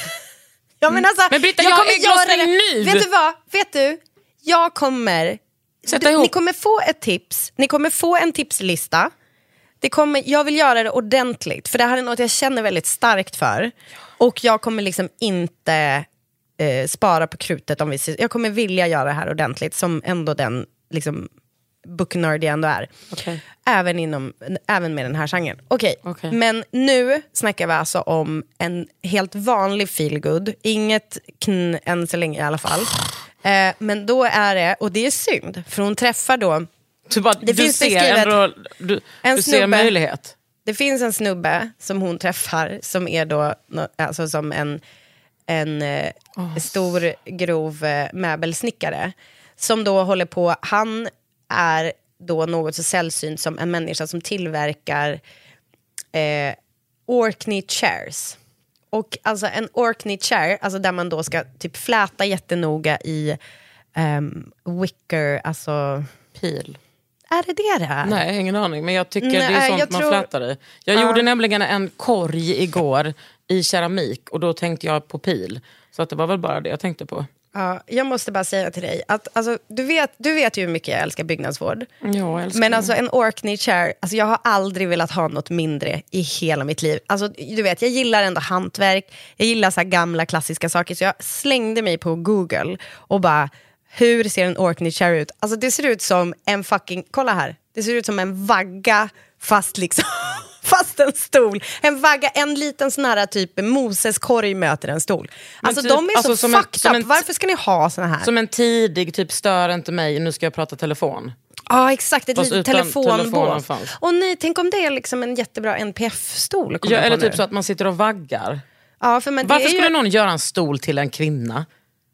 ja, men alltså, men Britta, jag, jag kommer är göra det. ny. Vet du vad? Vet du? Jag kommer... Du, ni kommer få ett tips. Ni kommer få en tipslista. Det kommer, jag vill göra det ordentligt. För det här är något jag känner väldigt starkt för. Och jag kommer liksom inte eh, spara på krutet. Om vi, jag kommer vilja göra det här ordentligt. Som ändå den liksom, booknörd jag ändå är. Okay. Även, inom, även med den här genren. Okej, okay. okay. Men nu snackar vi alltså om en helt vanlig feelgood. Inget kn än så länge i alla fall. Eh, men då är det, och det är synd, för hon träffar då du, bara, det du finns ser ändå, du, en du snubbe, ser möjlighet. Det finns en snubbe som hon träffar som är då alltså som en en eh, oh. stor grov eh, möbelsnickare som då håller på, han är då något så sällsynt som en människa som tillverkar eh, Orkney chairs. Och alltså en Orkney chair, alltså där man då ska typ fläta jättenoga i um, wicker, alltså pil. Är det det här? Nej, ingen aning, men jag tycker Nej, det är sånt man tror... flätar i. Jag uh. gjorde nämligen en korg igår i keramik och då tänkte jag på pil. Så att det var väl bara det jag tänkte på. Ja, jag måste bara säga till dig att alltså, du, vet, du vet ju hur mycket jag älskar byggnadsvård. Ja, jag älskar Men det. alltså en Orkney chair, alltså, jag har aldrig velat ha något mindre i hela mitt liv. Alltså, du vet, jag gillar ändå hantverk, jag gillar så här gamla klassiska saker. Så jag slängde mig på Google och bara, hur ser en Orkney chair ut? Alltså det ser ut som en fucking, kolla här, det ser ut som en vagga fast liksom... Fast en stol. En vagga, en liten sån här typ Moses korg möter en stol. Alltså typ, de är alltså, så fucked en, up. En, Varför ska ni ha såna här? Som en tidig typ stör inte mig, nu ska jag prata telefon. Ja, exakt. Ett litet telefonbås. Telefon och nej, tänk om det är liksom en jättebra N P F-stol. Ja, eller typ nu. Så att man sitter och vaggar. Ja, för men Varför det skulle ju... någon göra en stol till en kvinna?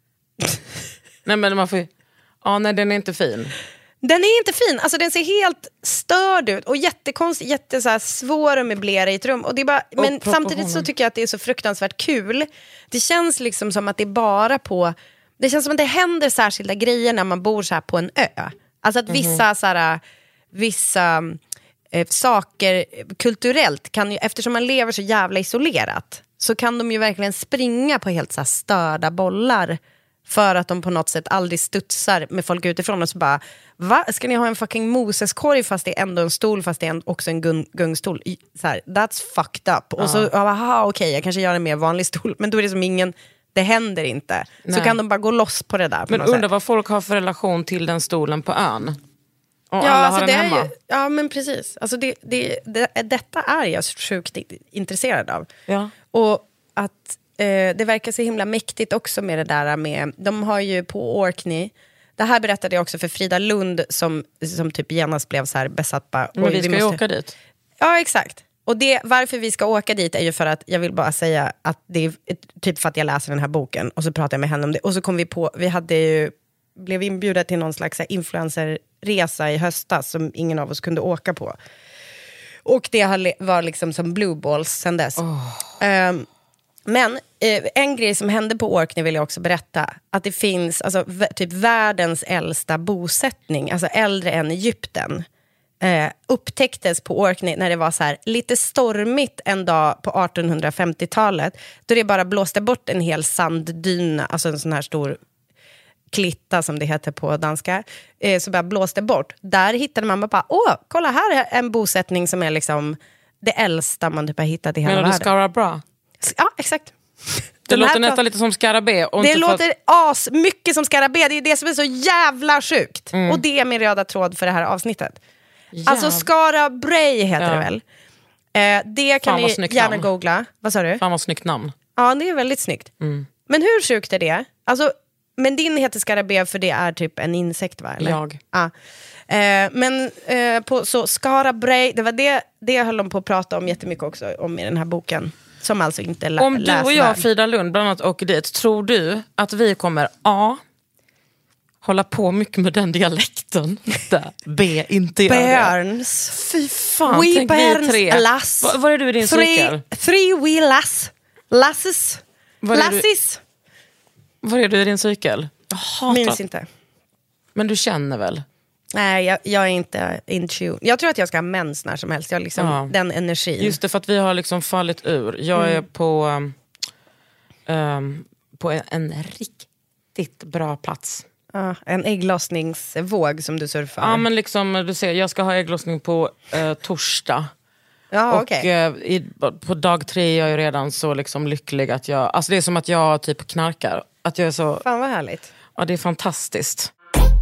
Nej, men man får ju... Ja, nej, den är inte fin. Den är inte fin, alltså den ser helt störd ut och jättekonstig, jätte så här svår att möblera i ett rum och det är bara, men samtidigt så tycker jag att det är så fruktansvärt kul. Det känns liksom som att det är bara på, det känns som att det händer särskilda grejer när man bor så här på en ö. Alltså att vissa mm-hmm. så här, vissa eh, saker kulturellt kan ju, eftersom man lever så jävla isolerat, så kan de ju verkligen springa på helt så här störda bollar. För att de på något sätt aldrig studsar med folk utifrån och så bara, va? Ska ni ha en fucking Moses-korg fast det är ändå en stol fast det är också en gung- gungstol? Så här, that's fucked up. Ja. Och så, aha, okej, okay, jag kanske gör en mer vanlig stol. Men då är det som ingen, det händer inte. Nej. Så kan de bara gå loss på det där. På men undrar vad folk har för relation till den stolen på ön. Och ja, alla alltså har det den hemma. Är ju, ja, men precis. Alltså det, det, det, detta är jag sjukt intresserad av. Ja. Och att... Det verkar så himla mäktigt också med det där med, de har ju på Orkney, det här berättade jag också för Frida Lund som, som typ genast blev så här besatt bara, men vi ska vi ju måste... åka dit. Ja, exakt. Och det, varför vi ska åka dit är ju för att jag vill bara säga att det är typ för att jag läser den här boken och så pratar jag med henne om det och så kom vi på, vi hade ju blev inbjudna till någon slags influencerresa i höstas som ingen av oss kunde åka på. Och det var liksom som blue balls sen dess. Oh. Um, Men eh, en grej som hände på Orkney vill jag också berätta. Att det finns alltså, v- typ världens äldsta bosättning, alltså äldre än Egypten. Eh, upptäcktes på Orkney när det var så här lite stormigt en dag på artonhundrafemtiotalet. Då det bara blåste bort en hel sanddyna, alltså en sån här stor klitta som det heter på danska. Eh, så bara blåste bort. Där hittade man bara, åh, kolla här är en bosättning som är liksom det äldsta man typ har hittat i hela världen. Menar du Skara-Bra? Ja, exakt. Det låter nästan lite som Skarabé. Och det låter för... as mycket som Skarabé. Det är det som är så jävla sjukt. Mm. Och det är min röda tråd för det här avsnittet. Jäv... Alltså Skara-Bray heter ja. det väl. Eh, det kan ni gärna namn. googla. Vad sa du? Fan vad snyggt namn. Ja, det är väldigt snyggt. Mm. Men hur sjukt är det? Alltså, men din heter Skarabé för det är typ en insekt, va? Eller? Jag. Ja. Eh, men eh, på, så Skara-Bray, det var det, det höll de på att prata om jättemycket också om i den här boken. Som alltså inte lä- Om du och jag, Frida Lund, bland annat åker dit, tror du att vi kommer A. hålla på mycket med den dialekten? Där. B. Inte göra Berns. det. Fy fan, we tänk Berns, vi tre. lass. Va, var är du i din three, cykel? Three we lass. Lasses. Var Lassis. Du, var är du i din cykel? Jag minns inte. Men du känner väl? Nej, jag, jag är inte in tune. Jag tror att jag ska ha mens när som helst. Jag har liksom ja. den energin. Just det, för att vi har liksom fallit ur. Jag mm. är på um, um, på en, en riktigt bra plats. Ja, en ägglossningsvåg som du surfar. Ja, men liksom, du ser, jag ska ha ägglossning på uh, torsdag. Ja, och okay. uh, i, på dag tre är jag ju redan så liksom lycklig att jag... Alltså det är som att jag typ knarkar. Att jag är så... Fan vad härligt. Ja, det är fantastiskt.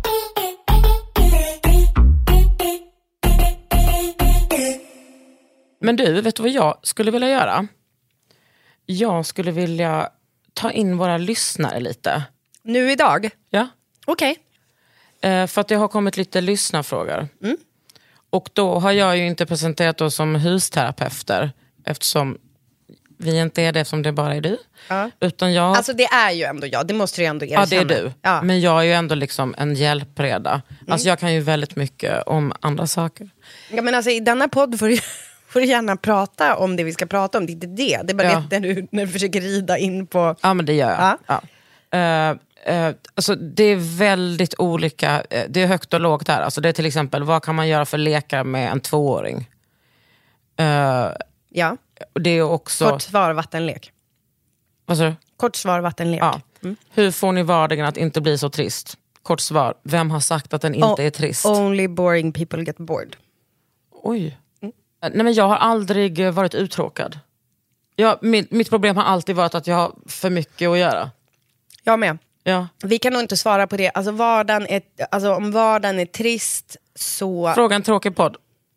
Men du, vet du vad jag skulle vilja göra? Jag skulle vilja ta in våra lyssnare lite. Nu idag? Ja. Okej. Okay. Eh, för att det har kommit lite lyssnarfrågor. Mm. Och då har jag ju inte presenterat oss som husterapeuter. Eftersom vi inte är det som det bara är du. Ja. Utan jag... Alltså det är ju ändå jag, det måste du ändå erkänna. Ja, det är du. Ja. Men jag är ju ändå liksom en hjälpreda. Mm. Alltså jag kan ju väldigt mycket om andra saker. Ja, men alltså i denna podd får du, får du gärna prata om det vi ska prata om. Det är inte det. Det är bara ja. det när du, när du försöker rida in på... Ja, men det gör jag. Ja. Ja. Uh, uh, alltså det är väldigt olika. Uh, det är högt och lågt där. Alltså det är till exempel, vad kan man göra för lekar med en tvååring? Uh, ja. Det är också... Kort svar, vattenlek. Vad sa du? Kort svar, vattenlek. Ja. Mm. Hur får ni vardagen att inte bli så trist? Kort svar, vem har sagt att den inte oh, är trist? Only boring people get bored. Oj. Mm. Nej, men jag har aldrig varit uttråkad. Jag, mitt, mitt problem har alltid varit att jag har för mycket att göra. Jag med. Ja. Vi kan nog inte svara på det. Alltså, vardagen är, alltså om vardagen är trist så... Fråga en tråkig podd.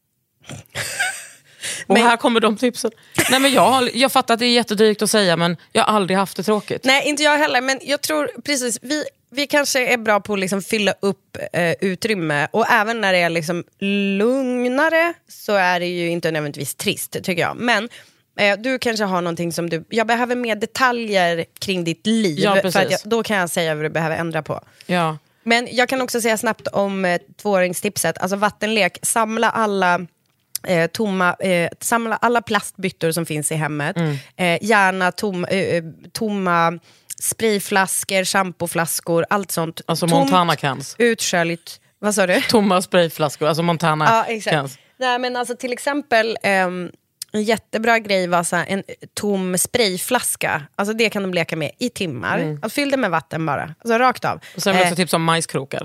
Och men... här kommer de tipsen. Nej, men jag, har, jag fattar att det är jättedrygt att säga, men jag har aldrig haft det tråkigt. Nej, inte jag heller. Men jag tror precis, vi, vi kanske är bra på att liksom fylla upp eh, utrymme. Och även när det är liksom lugnare så är det ju inte nödvändigtvis trist, tycker jag. Men eh, du kanske har någonting som du... Jag behöver mer detaljer kring ditt liv. Ja, precis. För att jag, då kan jag säga vad du behöver ändra på. Ja. Men jag kan också säga snabbt om eh, tvååringstipset. Alltså vattenlek, samla alla... Eh, tomma, eh, samla alla plastbyttor som finns i hemmet. Mm. Eh, gärna tom, eh, tomma sprayflaskor, shampooflaskor, allt sånt. Alltså Montana cans. Utsköljt. Vad sa du? Tomma sprayflaskor, alltså Montana ja, exakt. cans. Nej, men alltså till exempel eh, en jättebra grej var så här, en tom sprayflaska. Alltså det kan de leka med i timmar. Mm. Alltså, fyll det med vatten bara. Alltså rakt av. Och sen vill jag också eh, tips om majskrokar.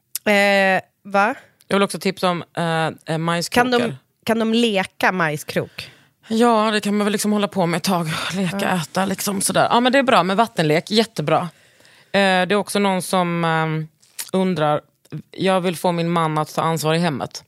Eh, va? Jag vill också tips om eh, majskrokar. Kan de Kan de leka majskrok? Ja, det kan man väl liksom hålla på med ett tag. Leka, ja. äta, liksom sådär. Ja, men det är bra med vattenlek, jättebra. Eh, det är också någon som eh, undrar, jag vill få min man att ta ansvar i hemmet.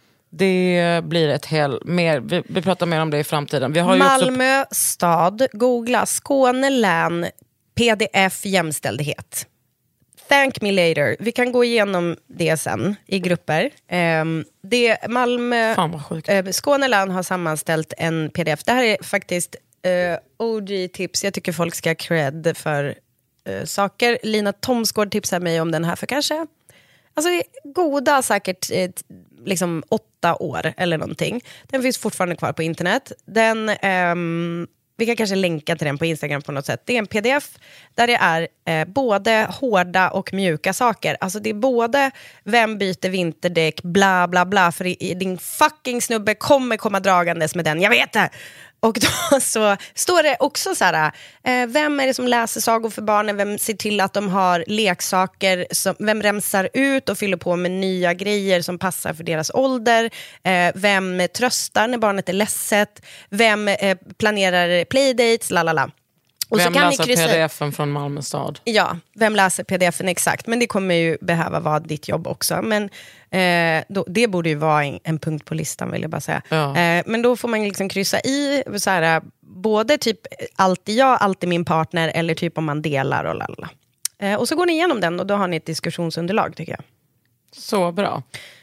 Det blir ett hel... Mer, vi, vi pratar mer om det i framtiden. Vi har Malmö ju också... stad, googla Skåne län, P D F jämställdhet. Thank me later. Vi kan gå igenom det sen i grupper. Um, det Malmö, Fan vad sjukt. Uh, Skåne län har sammanställt en P D F. Det här är faktiskt uh, O G-tips. Jag tycker folk ska ha cred för uh, saker. Lina Thomsgård tipsar mig om den här för kanske alltså, goda säkert eh, liksom åtta år eller någonting. Den finns fortfarande kvar på internet. Den... Um, Vi kan kanske länka till den på Instagram på något sätt. Det är en P D F där det är eh, både hårda och mjuka saker. Alltså det är både vem byter vinterdäck, bla bla bla. För i, i din fucking snubbe kommer komma dragandes med den, jag vet det. Och då så står det också så här, eh, vem är det som läser sagor för barnen? Vem ser till att de har leksaker? Som, vem remsar ut och fyller på med nya grejer som passar för deras ålder? Eh, vem tröstar när barnet är ledset? Vem eh, planerar playdates? Lalala. Och vem så kan läser kryssa... P D F-en från Malmö stad? Ja, vem läser P D F-en exakt. Men det kommer ju behöva vara ditt jobb också. Men eh, då, det borde ju vara en, en punkt på listan, vill jag bara säga. Ja. Eh, men då får man liksom kryssa i så här, både typ alltid jag, alltid min partner, eller typ om man delar och lalla. Eh, och så går ni igenom den och då har ni ett diskussionsunderlag, tycker jag. Så bra.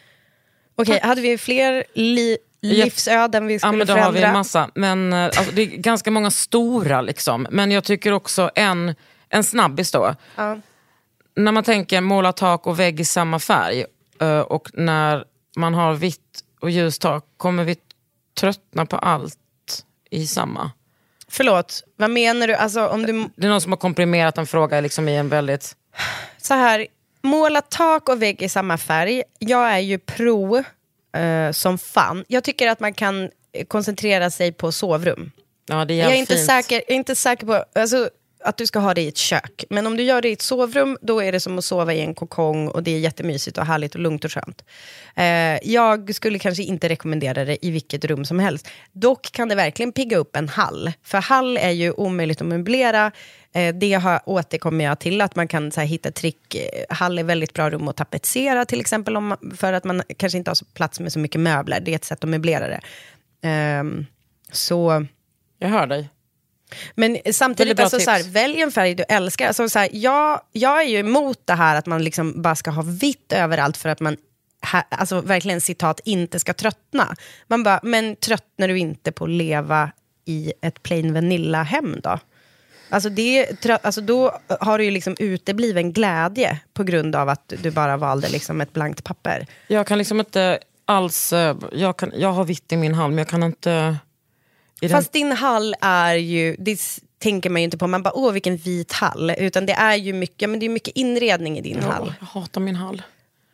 Okej, okay, hade vi fler li- livsöden vi skulle ja, men då förändra? Har vi en massa. Men alltså, det är ganska många stora liksom. Men jag tycker också en, en snabbis då. Ja. När man tänker måla tak och vägg i samma färg och när man har vitt och ljust tak, kommer vi tröttna på allt i samma? Förlåt, vad menar du? Alltså, om du... Det är någon som har komprimerat en fråga liksom i en väldigt... Så här, måla tak och vägg i samma färg. Jag är ju pro uh, som fan. Jag tycker att man kan koncentrera sig på sovrum. Ja, det är jag är inte fint. säker, jag är inte säker på alltså, att du ska ha det i ett kök. Men om du gör det i ett sovrum, då är det som att sova i en kokong och det är jättemysigt och härligt och lugnt och skönt. Uh, jag skulle kanske inte rekommendera det i vilket rum som helst. Dock kan det verkligen pigga upp en hall. För hall är ju omöjligt att möblera. Det har, återkommer jag till att man kan så här, hitta trick. Hall är väldigt bra rum att tapetsera till exempel, om, för att man kanske inte har så plats med så mycket möbler. Det är ett sätt att möblera det. Um, så jag hör dig. Men samtidigt, alltså, så här, välj en färg du älskar. Alltså, så här, jag, jag är ju emot det här att man liksom bara ska ha vitt överallt för att man ha, alltså, verkligen citat inte ska tröttna. Man bara, men tröttnar du inte på att leva i ett plain vanilla hem då? Alltså, det, alltså då har du ju liksom utebliven glädje på grund av att du bara valde liksom ett blankt papper. Jag kan liksom inte alls, jag, kan, jag har vitt i min hall men jag kan inte... Fast din hall är ju, det tänker man ju inte på, man bara åh vilken vit hall, utan det är ju mycket, men det är mycket inredning i din ja, hall. Jag hatar min hall.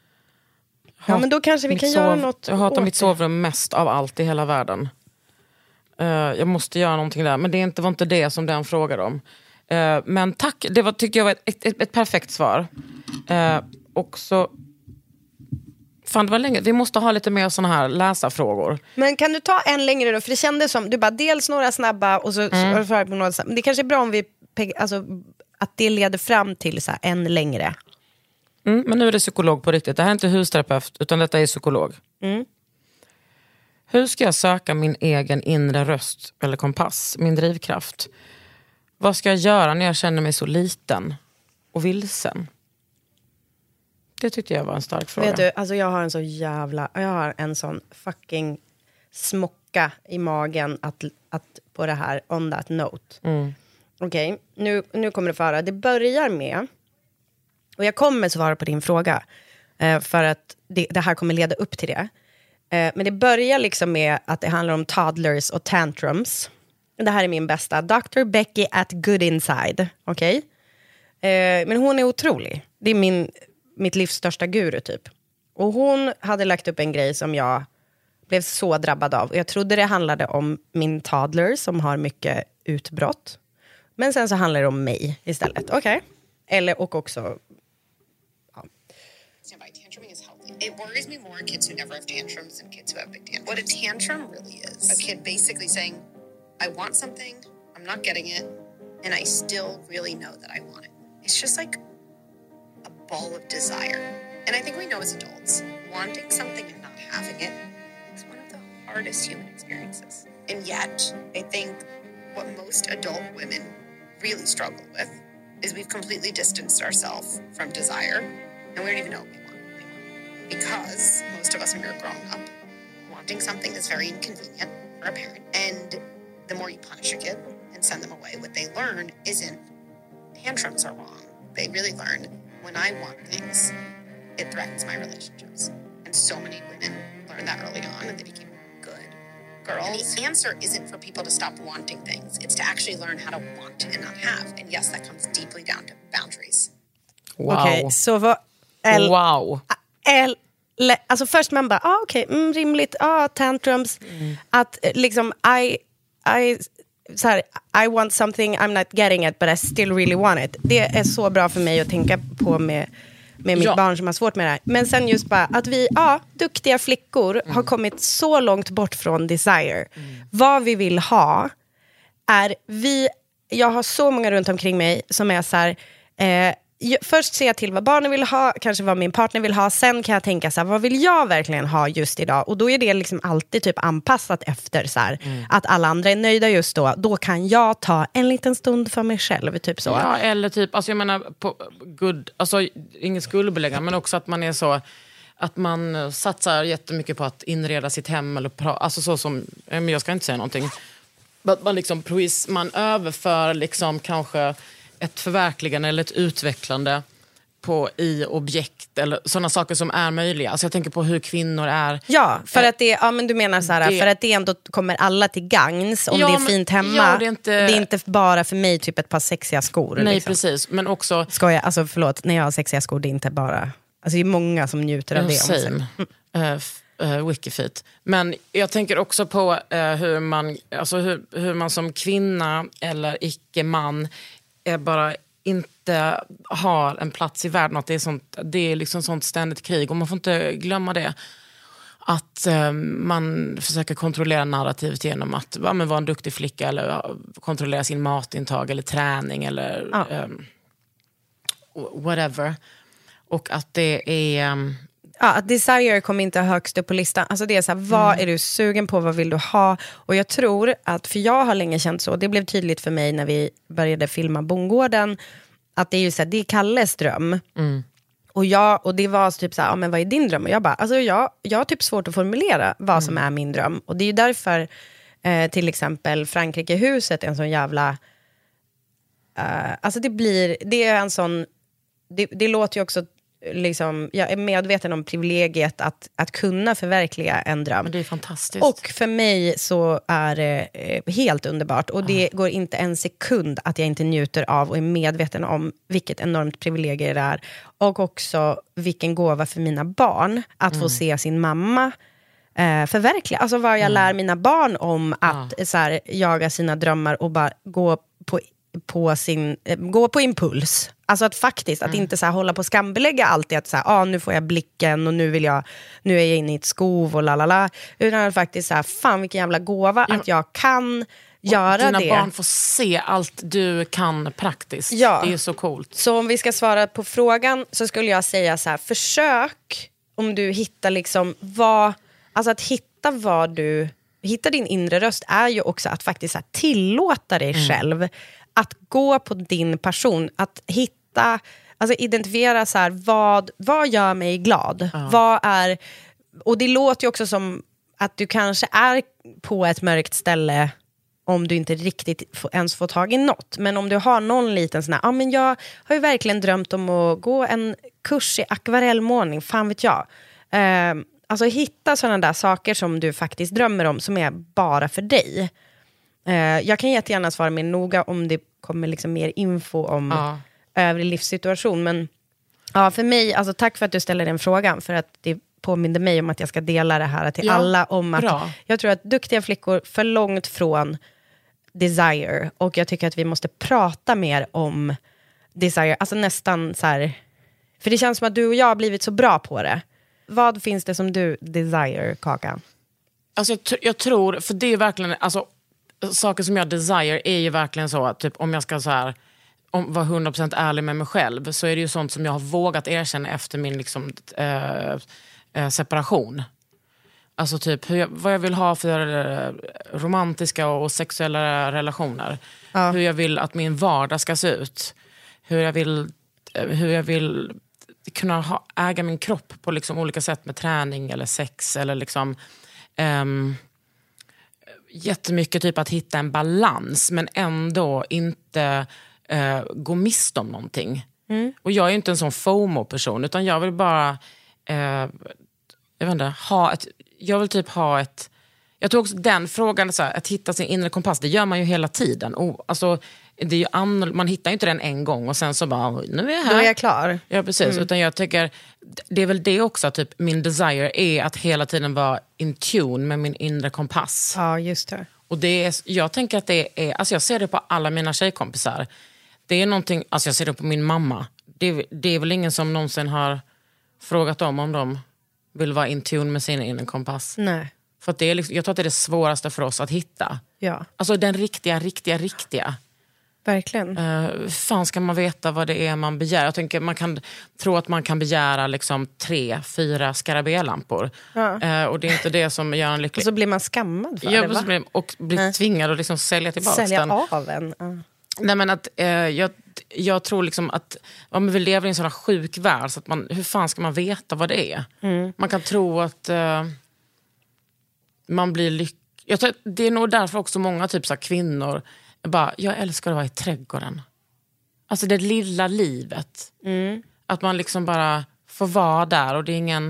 Ja, men då kanske vi kan sov, göra något. Jag hatar åt mitt sovrum mest av allt i hela världen. Uh, jag måste göra någonting där, men det är inte, var inte det som den frågade om. Uh, men tack, det var, tyckte jag var ett, ett, ett perfekt svar. Uh, och så... Fan, det var länge. Vi måste ha lite mer såna här läsarfrågor. Men kan du ta en längre då? För det kändes som, du bara dels några snabba och så, mm. så på några snabba. Men det kanske är bra om vi, alltså, att det leder fram till så här, en längre. Mm, men nu är det psykolog på riktigt. Det här är inte husterapeut, utan detta är psykolog. Mm. Hur ska jag söka min egen inre röst eller kompass, min drivkraft? Vad ska jag göra när jag känner mig så liten och vilsen? Det tyckte jag var en stark fråga. Vet du, alltså jag har en så jävla... Jag har en sån fucking smocka i magen att, att på det här, on that note. Mm. Okej, okay, nu, nu kommer det föra. Det börjar med... Och jag kommer svara på din fråga. Eh, för att det, det här kommer leda upp till det. Eh, men det börjar liksom med att det handlar om toddlers och tantrums. Det här är min bästa. doktor Becky at Good Inside. Okej? Okay? Eh, men hon är otrolig. Det är min... mitt livs största guru typ. Och hon hade lagt upp en grej som jag blev så drabbad av. Och jag trodde det handlade om min toddler som har mycket utbrott. Men sen så handlar det om mig istället. Okej. Okay. Eller och också... Ja. Tantruming is healthy. It worries me more in kids who never have tantrums than kids who have big tantrums. What a tantrum really is. A kid basically saying, I want something, I'm not getting it, and I still really know that I want it. It's just like... ball of desire. And I think we know as adults, wanting something and not having it is one of the hardest human experiences. And yet, I think what most adult women really struggle with is we've completely distanced ourselves from desire, and we don't even know what we want anymore. Because most of us, when we were growing up, wanting something is very inconvenient for a parent. And the more you punish a kid and send them away, what they learn isn't tantrums are wrong. They really learn when I want things, it threatens my relationships. And so many women learned that early on and they became good girls. And the answer isn't for people to stop wanting things. It's to actually learn how to want and not have. And yes, that comes deeply down to boundaries. Wow. Okej, okay, så vad... L, wow. L, L, alltså först man bara, ah, okej, okay, mm, rimligt, ah, tantrums. Mm. Att liksom, I... I så här, I want something, I'm not getting it, but I still really want it. Det är så bra för mig att tänka på med, med mitt ja. barn som har svårt med det här. Men sen just bara att vi, ja, duktiga flickor mm. har kommit så långt bort från desire. Mm. Vad vi vill ha är vi, jag har så många runt omkring mig som är så här, eh, först ser jag till vad barnen vill ha, kanske vad min partner vill ha, sen kan jag tänka så här, vad vill jag verkligen ha just idag? Och då är det liksom alltid typ anpassat efter så här, mm. att alla andra är nöjda just då. Då kan jag ta en liten stund för mig själv, typ så. Ja, eller typ, alltså jag menar, på good, alltså ingen skuldbelägga, men också att man är så, att man satsar jättemycket på att inreda sitt hem, eller pra, alltså så som, men jag ska inte säga någonting. Att man liksom, man överför liksom kanske ett förverkligande eller ett utvecklande på i objekt eller sådana saker som är möjliga. Alltså jag tänker på hur kvinnor är. Ja, för att det, ja men du menar så här, det, för att det ändå kommer alla till gagns om ja, det är fint hemma. Ja, det, är inte, det är inte bara för mig typ ett par sexiga skor. Nej, liksom. Precis. Men också... Ska jag, alltså förlåt, när jag har sexiga skor, det är inte bara... Alltså det är många som njuter av det. Same. Mm. Uh, uh, Wikifeet. Men jag tänker också på uh, hur man, alltså hur, hur man som kvinna eller icke-man är bara inte har en plats i världen, att det är sånt, det är liksom sånt ständigt krig, och man får inte glömma det, att eh, man försöker kontrollera narrativet genom att ja, men vara en duktig flicka eller ja, kontrollera sin matintag eller träning eller ja. eh, whatever, och att det är um, ja, att desire kommer inte högst upp på listan. Alltså det är så här, vad mm. är du sugen på, vad vill du ha? Och jag tror att, för jag har länge känt så, det blev tydligt för mig när vi började filma Bondgården, att det är ju så här, det är Kalles dröm. Mm. Och, jag, och det var typ så här, ja, men vad är din dröm? Och jag bara, alltså jag, jag har typ svårt att formulera vad mm. som är min dröm. Och det är ju därför Eh, till exempel Frankrikehuset är en sån jävla... Uh, alltså det blir... Det är en sån... Det, det låter ju också... Liksom, jag är medveten om privilegiet att, att kunna förverkliga en dröm. Men det är fantastiskt. Och för mig så är det eh, helt underbart. Och det går inte en sekund att jag inte njuter av och är medveten om vilket enormt privilegium det är. Och också vilken gåva för mina barn att mm. få se sin mamma eh, förverkliga. Alltså vad jag mm. lär mina barn om att ja. så här, jaga sina drömmar och bara gå på, på, sin, eh, gå på impuls. Alltså att faktiskt, att mm. inte så här hålla på och skambelägga alltid att så här, ah, nu får jag blicken och nu vill jag, nu är jag inne i ett skov och lalala. Utan att faktiskt så här, fan vilken jävla gåva ja. att jag kan och göra dina det. Dina barn får se allt du kan praktiskt. Ja. Det är så coolt. Så om vi ska svara på frågan så skulle jag säga så här, försök om du hittar liksom vad, alltså att hitta vad du, hitta din inre röst är ju också att faktiskt så här, tillåta dig mm. själv att gå på din passion, att hitta, alltså identifiera så här, vad, vad gör mig glad? Ja. Vad är, och det låter ju också som att du kanske är på ett mörkt ställe om du inte riktigt få, ens får tag i något. Men om du har någon liten sån här, ja men jag har ju verkligen drömt om att gå en kurs i akvarellmålning, fan vet jag. Eh, alltså hitta sådana där saker som du faktiskt drömmer om som är bara för dig. Jag kan jättegärna svara mer noga om det kommer liksom mer info om ja. övrig livssituation. Men ja, för mig, alltså tack för att du ställer den frågan. För att det påminner mig om att jag ska dela det här till ja, alla. Om att bra. Jag tror att duktiga flickor för långt från desire. Och jag tycker att vi måste prata mer om desire. Alltså nästan så här. För det känns som att du och jag har blivit så bra på det. Vad finns det som du desire, Kakan? Alltså jag, t- jag tror, för det är verkligen... Alltså, saker som jag desire är ju verkligen så att typ, om jag ska så här, om, vara hundra procent ärlig med mig själv så är det ju sånt som jag har vågat erkänna efter min liksom, äh, äh, separation. Alltså typ hur jag, vad jag vill ha för äh, romantiska och sexuella relationer. Ja. Hur jag vill att min vardag ska se ut. Hur jag vill, äh, hur jag vill kunna ha, äga min kropp på liksom, olika sätt med träning eller sex eller liksom... Ähm, jättemycket typ att hitta en balans men ändå inte uh, gå miste om någonting. Mm. Och jag är inte en sån FOMO-person utan jag vill bara uh, jag vet inte, ha ett, jag vill typ ha ett, jag tror också den frågan så här, att hitta sin inre kompass, det gör man ju hela tiden. Och, alltså, det är ju annorl- man hittar ju inte den en gång och sen så bara, nu är jag här. Då är jag klar. Ja, precis. Mm. Utan jag tycker, det är väl det också, typ min desire är att hela tiden vara in tune med min inre kompass. Ja, just det. Och det är, jag tänker att det är, alltså jag ser det på alla mina tjejkompisar. Det är någonting, alltså jag ser det på min mamma. Det, det är väl ingen som någonsin har frågat om om de vill vara in tune med sin inre kompass. Nej. För att det är liksom, jag tror att det är det svåraste för oss att hitta. Ja. Alltså den riktiga, riktiga, riktiga. Verkligen. Uh, fan ska man veta vad det är man begär? Jag tänker man kan tro att man kan begära liksom tre, fyra skarabélampor. Ja. Uh, och det är inte det som gör en lycklig. Och så blir man skammad för ja, det, va? Blir, och blir Nej. tvingad att liksom sälja tillbaka sälja den. av en. Uh. Nej men att uh, jag, jag tror liksom att ja, men vi lever i en sån här sjuk värld så att man, hur fan ska man veta vad det är? Mm. Man kan tro att uh, man blir lycklig. Jag tror att det är nog därför också många typ så här, kvinnor bara, jag älskar att vara i trädgården. Alltså det lilla livet. Mm. Att man liksom bara får vara där och det är ingen...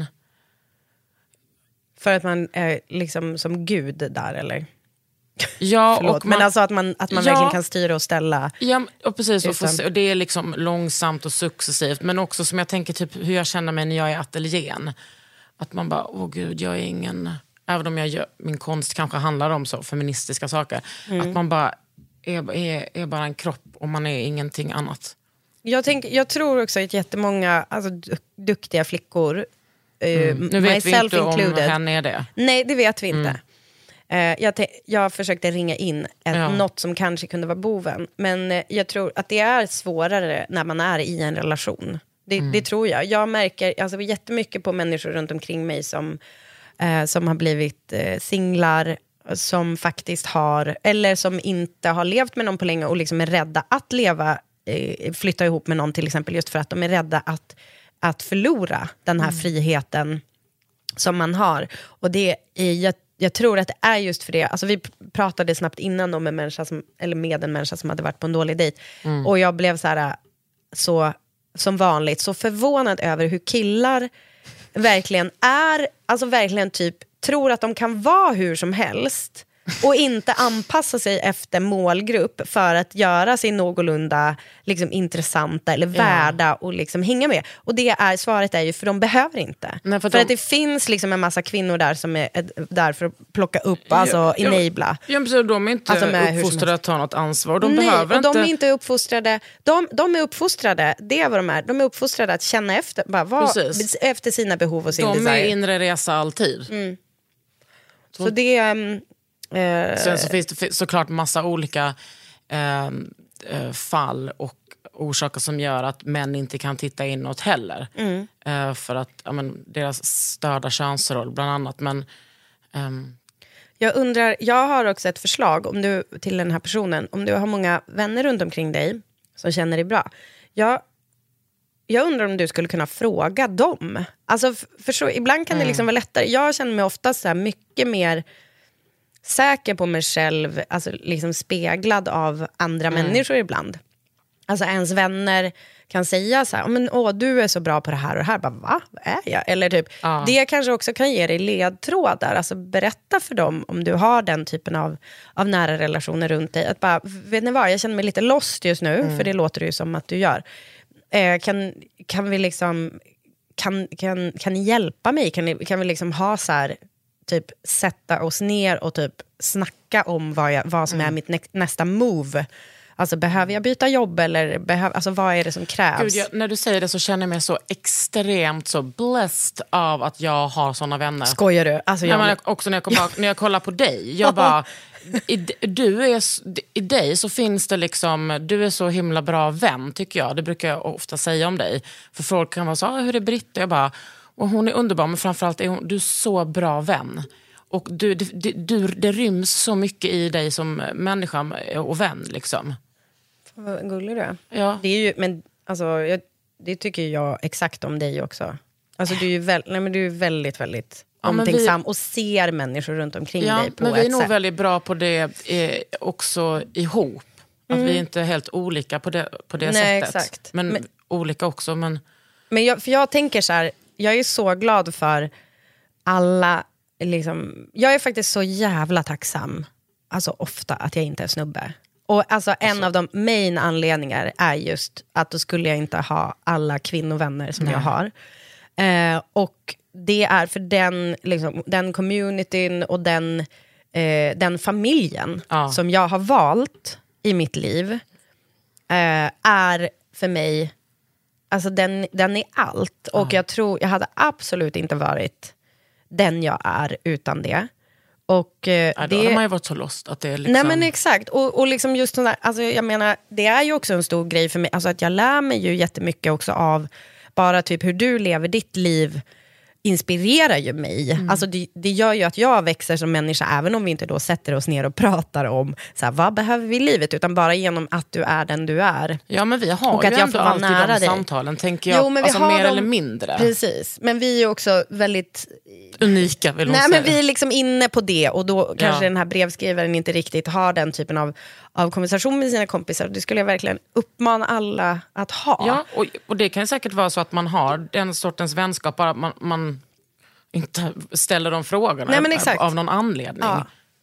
För att man är liksom som Gud där, eller? Ja, Förlåt, och man, men alltså att man, att man ja, verkligen kan styra och ställa. Ja, och precis. Och, få, och det är liksom långsamt och successivt. Men också som jag tänker typ hur jag känner mig när jag är i ateljén. Att man bara, åh gud, jag är ingen... Även om jag gör, min konst kanske handlar om så feministiska saker. Mm. Att man bara... Är, är, är bara en kropp och man är ingenting annat. Jag, tänk, jag tror också att jättemånga alltså, du, duktiga flickor mm. uh, nu vet vi inte included. Om henne är det. Nej, det vet vi inte. Mm. Uh, jag, te, jag försökte ringa in ett, ja. något som kanske kunde vara boven. Men uh, jag tror att det är svårare när man är i en relation. Det, mm. det tror jag. Jag märker alltså, jättemycket på människor runt omkring mig som, uh, som har blivit uh, singlar, som faktiskt har, eller som inte har levt med någon på länge och liksom är rädda att leva, eh, flytta ihop med någon till exempel, just för att de är rädda att, att förlora den här mm. friheten som man har. Och det är, jag tror att det är just för det. Alltså vi pratade snabbt innan om en människa som, eller med en människa som hade varit på en dålig dejt. Mm. Och jag blev så här, så som vanligt, så förvånad över hur killar verkligen är, alltså verkligen typ tror att de kan vara hur som helst och inte anpassa sig efter målgrupp för att göra sig någorlunda liksom intressanta eller värda ja. och liksom hänga med. Och det är, svaret är ju för de behöver inte. Nej, för, för de... att det finns liksom en massa kvinnor där som är där för att plocka upp, alltså ja, enabla. Ja, ja, de är inte alltså uppfostrade att ta något ansvar. De Nej, behöver och inte... de är inte uppfostrade. De, de är uppfostrade, det är vad de är. De är uppfostrade att känna efter, bara var, efter sina behov och sin de desire. De är inre resa alltid. Mm. Så, Så det är... Um, Uh, Sen så finns det såklart massa olika uh, uh, fall och orsaker som gör att män inte kan titta inåt heller. Mm. Uh, för att ja, men, deras störda könsroll bland annat. Men, um... Jag undrar, jag har också ett förslag om du, till den här personen. Om du har många vänner runt omkring dig som känner dig bra. Jag, jag undrar om du skulle kunna fråga dem. Alltså, för, för så, ibland kan mm. det liksom vara lättare. Jag känner mig ofta så här mycket mer säker på mig själv, alltså liksom speglad av andra mm. människor ibland. Alltså ens vänner kan säga så här, men åh, du är så bra på det här och det här. Bara, va? Vad är jag? Eller typ, ja. det kanske också kan ge dig ledtrådar. Alltså berätta för dem om du har den typen av, av nära relationer runt dig. Att bara, vet ni vad, jag känner mig lite lost just nu, mm. för det låter ju som att du gör. Eh, kan, kan vi liksom, kan, kan, kan ni hjälpa mig? Kan, ni, kan vi liksom ha så här, typ sätta oss ner och typ snacka om vad, jag, vad som mm. är mitt nä- nästa move. Alltså behöver jag byta jobb eller behöv, alltså vad är det som krävs? Gud, jag, när du säger det så känner jag mig så extremt så blessed av att jag har såna vänner. Skojar du? Alltså jag... Nej, men också när jag, kommer, när jag kollar på dig. Jag bara, i, du är, i dig så finns det liksom, du är så himla bra vän tycker jag. Det brukar jag ofta säga om dig. För folk kan vara så, ah, hur är Britta? Jag bara, och hon är underbar, men framförallt är hon, du är så bra vän. Och du, du, du, det ryms så mycket i dig som människa och vän liksom. Vad gullig du är. Ja. Det är ju, men alltså, jag, det tycker jag exakt om dig också. Alltså du är ju väl, nej, men du är väldigt, väldigt ja, omtänksam vi, och ser människor runt omkring ja, dig på men ett vi är nog sätt. väldigt bra på det eh, också ihop. Att mm. vi är inte helt olika på det, på det nej, sättet. Exakt. Men, men olika också. Men, men jag, för jag tänker så här, jag är så glad för alla, liksom, jag är faktiskt så jävla tacksam, alltså ofta, att jag inte är snubbe. Och alltså en alltså. av de main anledningar är just att då skulle jag inte ha alla kvinnovänner som Nej. jag har. Eh, och det är för den, liksom, den communityn och den, eh, den familjen ja. som jag har valt i mitt liv eh, är för mig, alltså den, den är allt. Och ja. jag tror, jag hade absolut inte varit den jag är utan det. Och, eh, ja, då det har man ju varit så lost att det är liksom... Nej men exakt, och, och liksom just sån där, alltså jag menar, det är ju också en stor grej för mig, alltså att jag lär mig ju jättemycket också av bara typ hur du lever ditt liv inspirerar ju mig. Mm. Alltså det, det gör ju att jag växer som människa, även om vi inte då sätter oss ner och pratar om så här, vad behöver vi i livet, utan bara genom att du är den du är. Ja, men vi har och ju att jag ändå alltid de dig. samtalen, tänker jag, jo, men vi alltså har mer dem, eller mindre. Precis, men vi är också väldigt unika, vill hon Nej, säga. men vi är liksom inne på det, och då kanske ja. den här brevskrivaren inte riktigt har den typen av, av konversation med sina kompisar. Det skulle jag verkligen uppmana alla att ha. Ja, och, och det kan säkert vara så att man har den sortens vänskap, bara man, man inte ställer de frågorna. Nej, men exakt. Av någon anledning. Ja,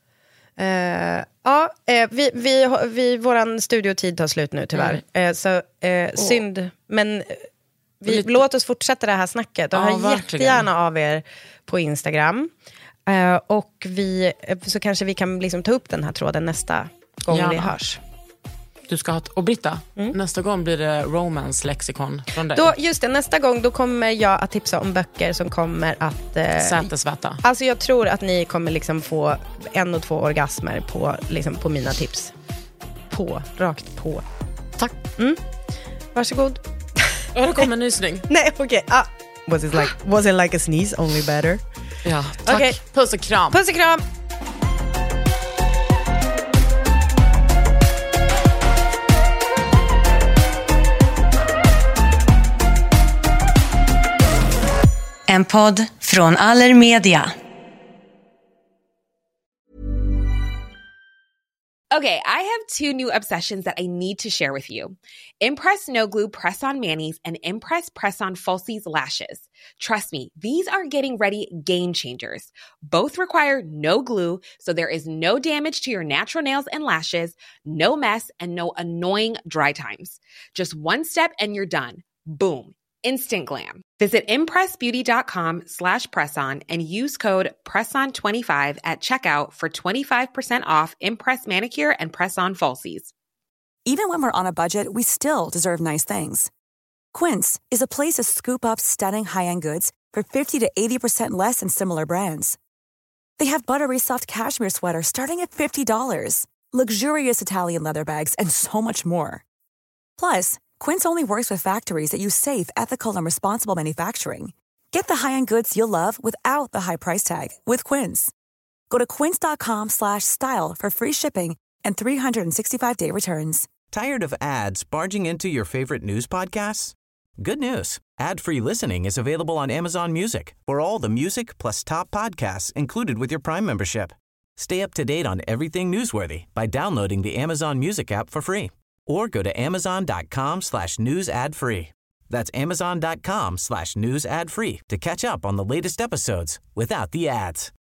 uh, ja uh, vi, vi, vi, våran studiotid tar slut nu tyvärr. Mm. Uh, så uh, oh. synd, men vi, Lite... låt oss fortsätta det här snacket. Och ja, hör verkligen. jättegärna av er på Instagram. Uh, och vi, så kanske vi kan liksom ta upp den här tråden nästa gång Gärna. vi hörs. Du ska ha ett, och Britta, mm. nästa gång blir det romance-lexikon från dig. Då, just det, nästa gång då kommer jag att tipsa om böcker som kommer att... Eh, Sätesväta. Alltså jag tror att ni kommer liksom få en och två orgasmer på, liksom, på mina tips. På, rakt på. Tack. Mm. Varsågod. Ja, det kommer en nysning. Nej, okej. Okay. Ah. Was it like, was it like a sneeze, only better? Ja, tack. Okay. Puss och kram. Puss och kram. En podd från Allermedia. Okay, I have two new obsessions that I need to share with you. Impress No Glue Press-On Manis and Impress Press-On Falsies Lashes. Trust me, these are getting ready game changers. Both require no glue, so there is no damage to your natural nails and lashes, no mess, and no annoying dry times. Just one step and you're done. Boom. Instant glam. Visit impressbeauty.com slash presson and use code presson twenty-five at checkout for twenty-five percent off Impress Manicure and Press-On Falsies. Even when we're on a budget, we still deserve nice things. Quince is a place to scoop up stunning high-end goods for fifty to eighty percent less than similar brands. They have buttery soft cashmere sweaters starting at fifty dollars, luxurious Italian leather bags, and so much more. Plus, Quince only works with factories that use safe, ethical, and responsible manufacturing. Get the high-end goods you'll love without the high price tag with Quince. Go to quince.com slash style for free shipping and three sixty-five day returns. Tired of ads barging into your favorite news podcasts? Good news. Ad-free listening is available on Amazon Music for all the music plus top podcasts included with your Prime membership. Stay up to date on everything newsworthy by downloading the Amazon Music app for free or go to amazon.com slash news ad free. That's amazon.com slash news ad free to catch up on the latest episodes without the ads.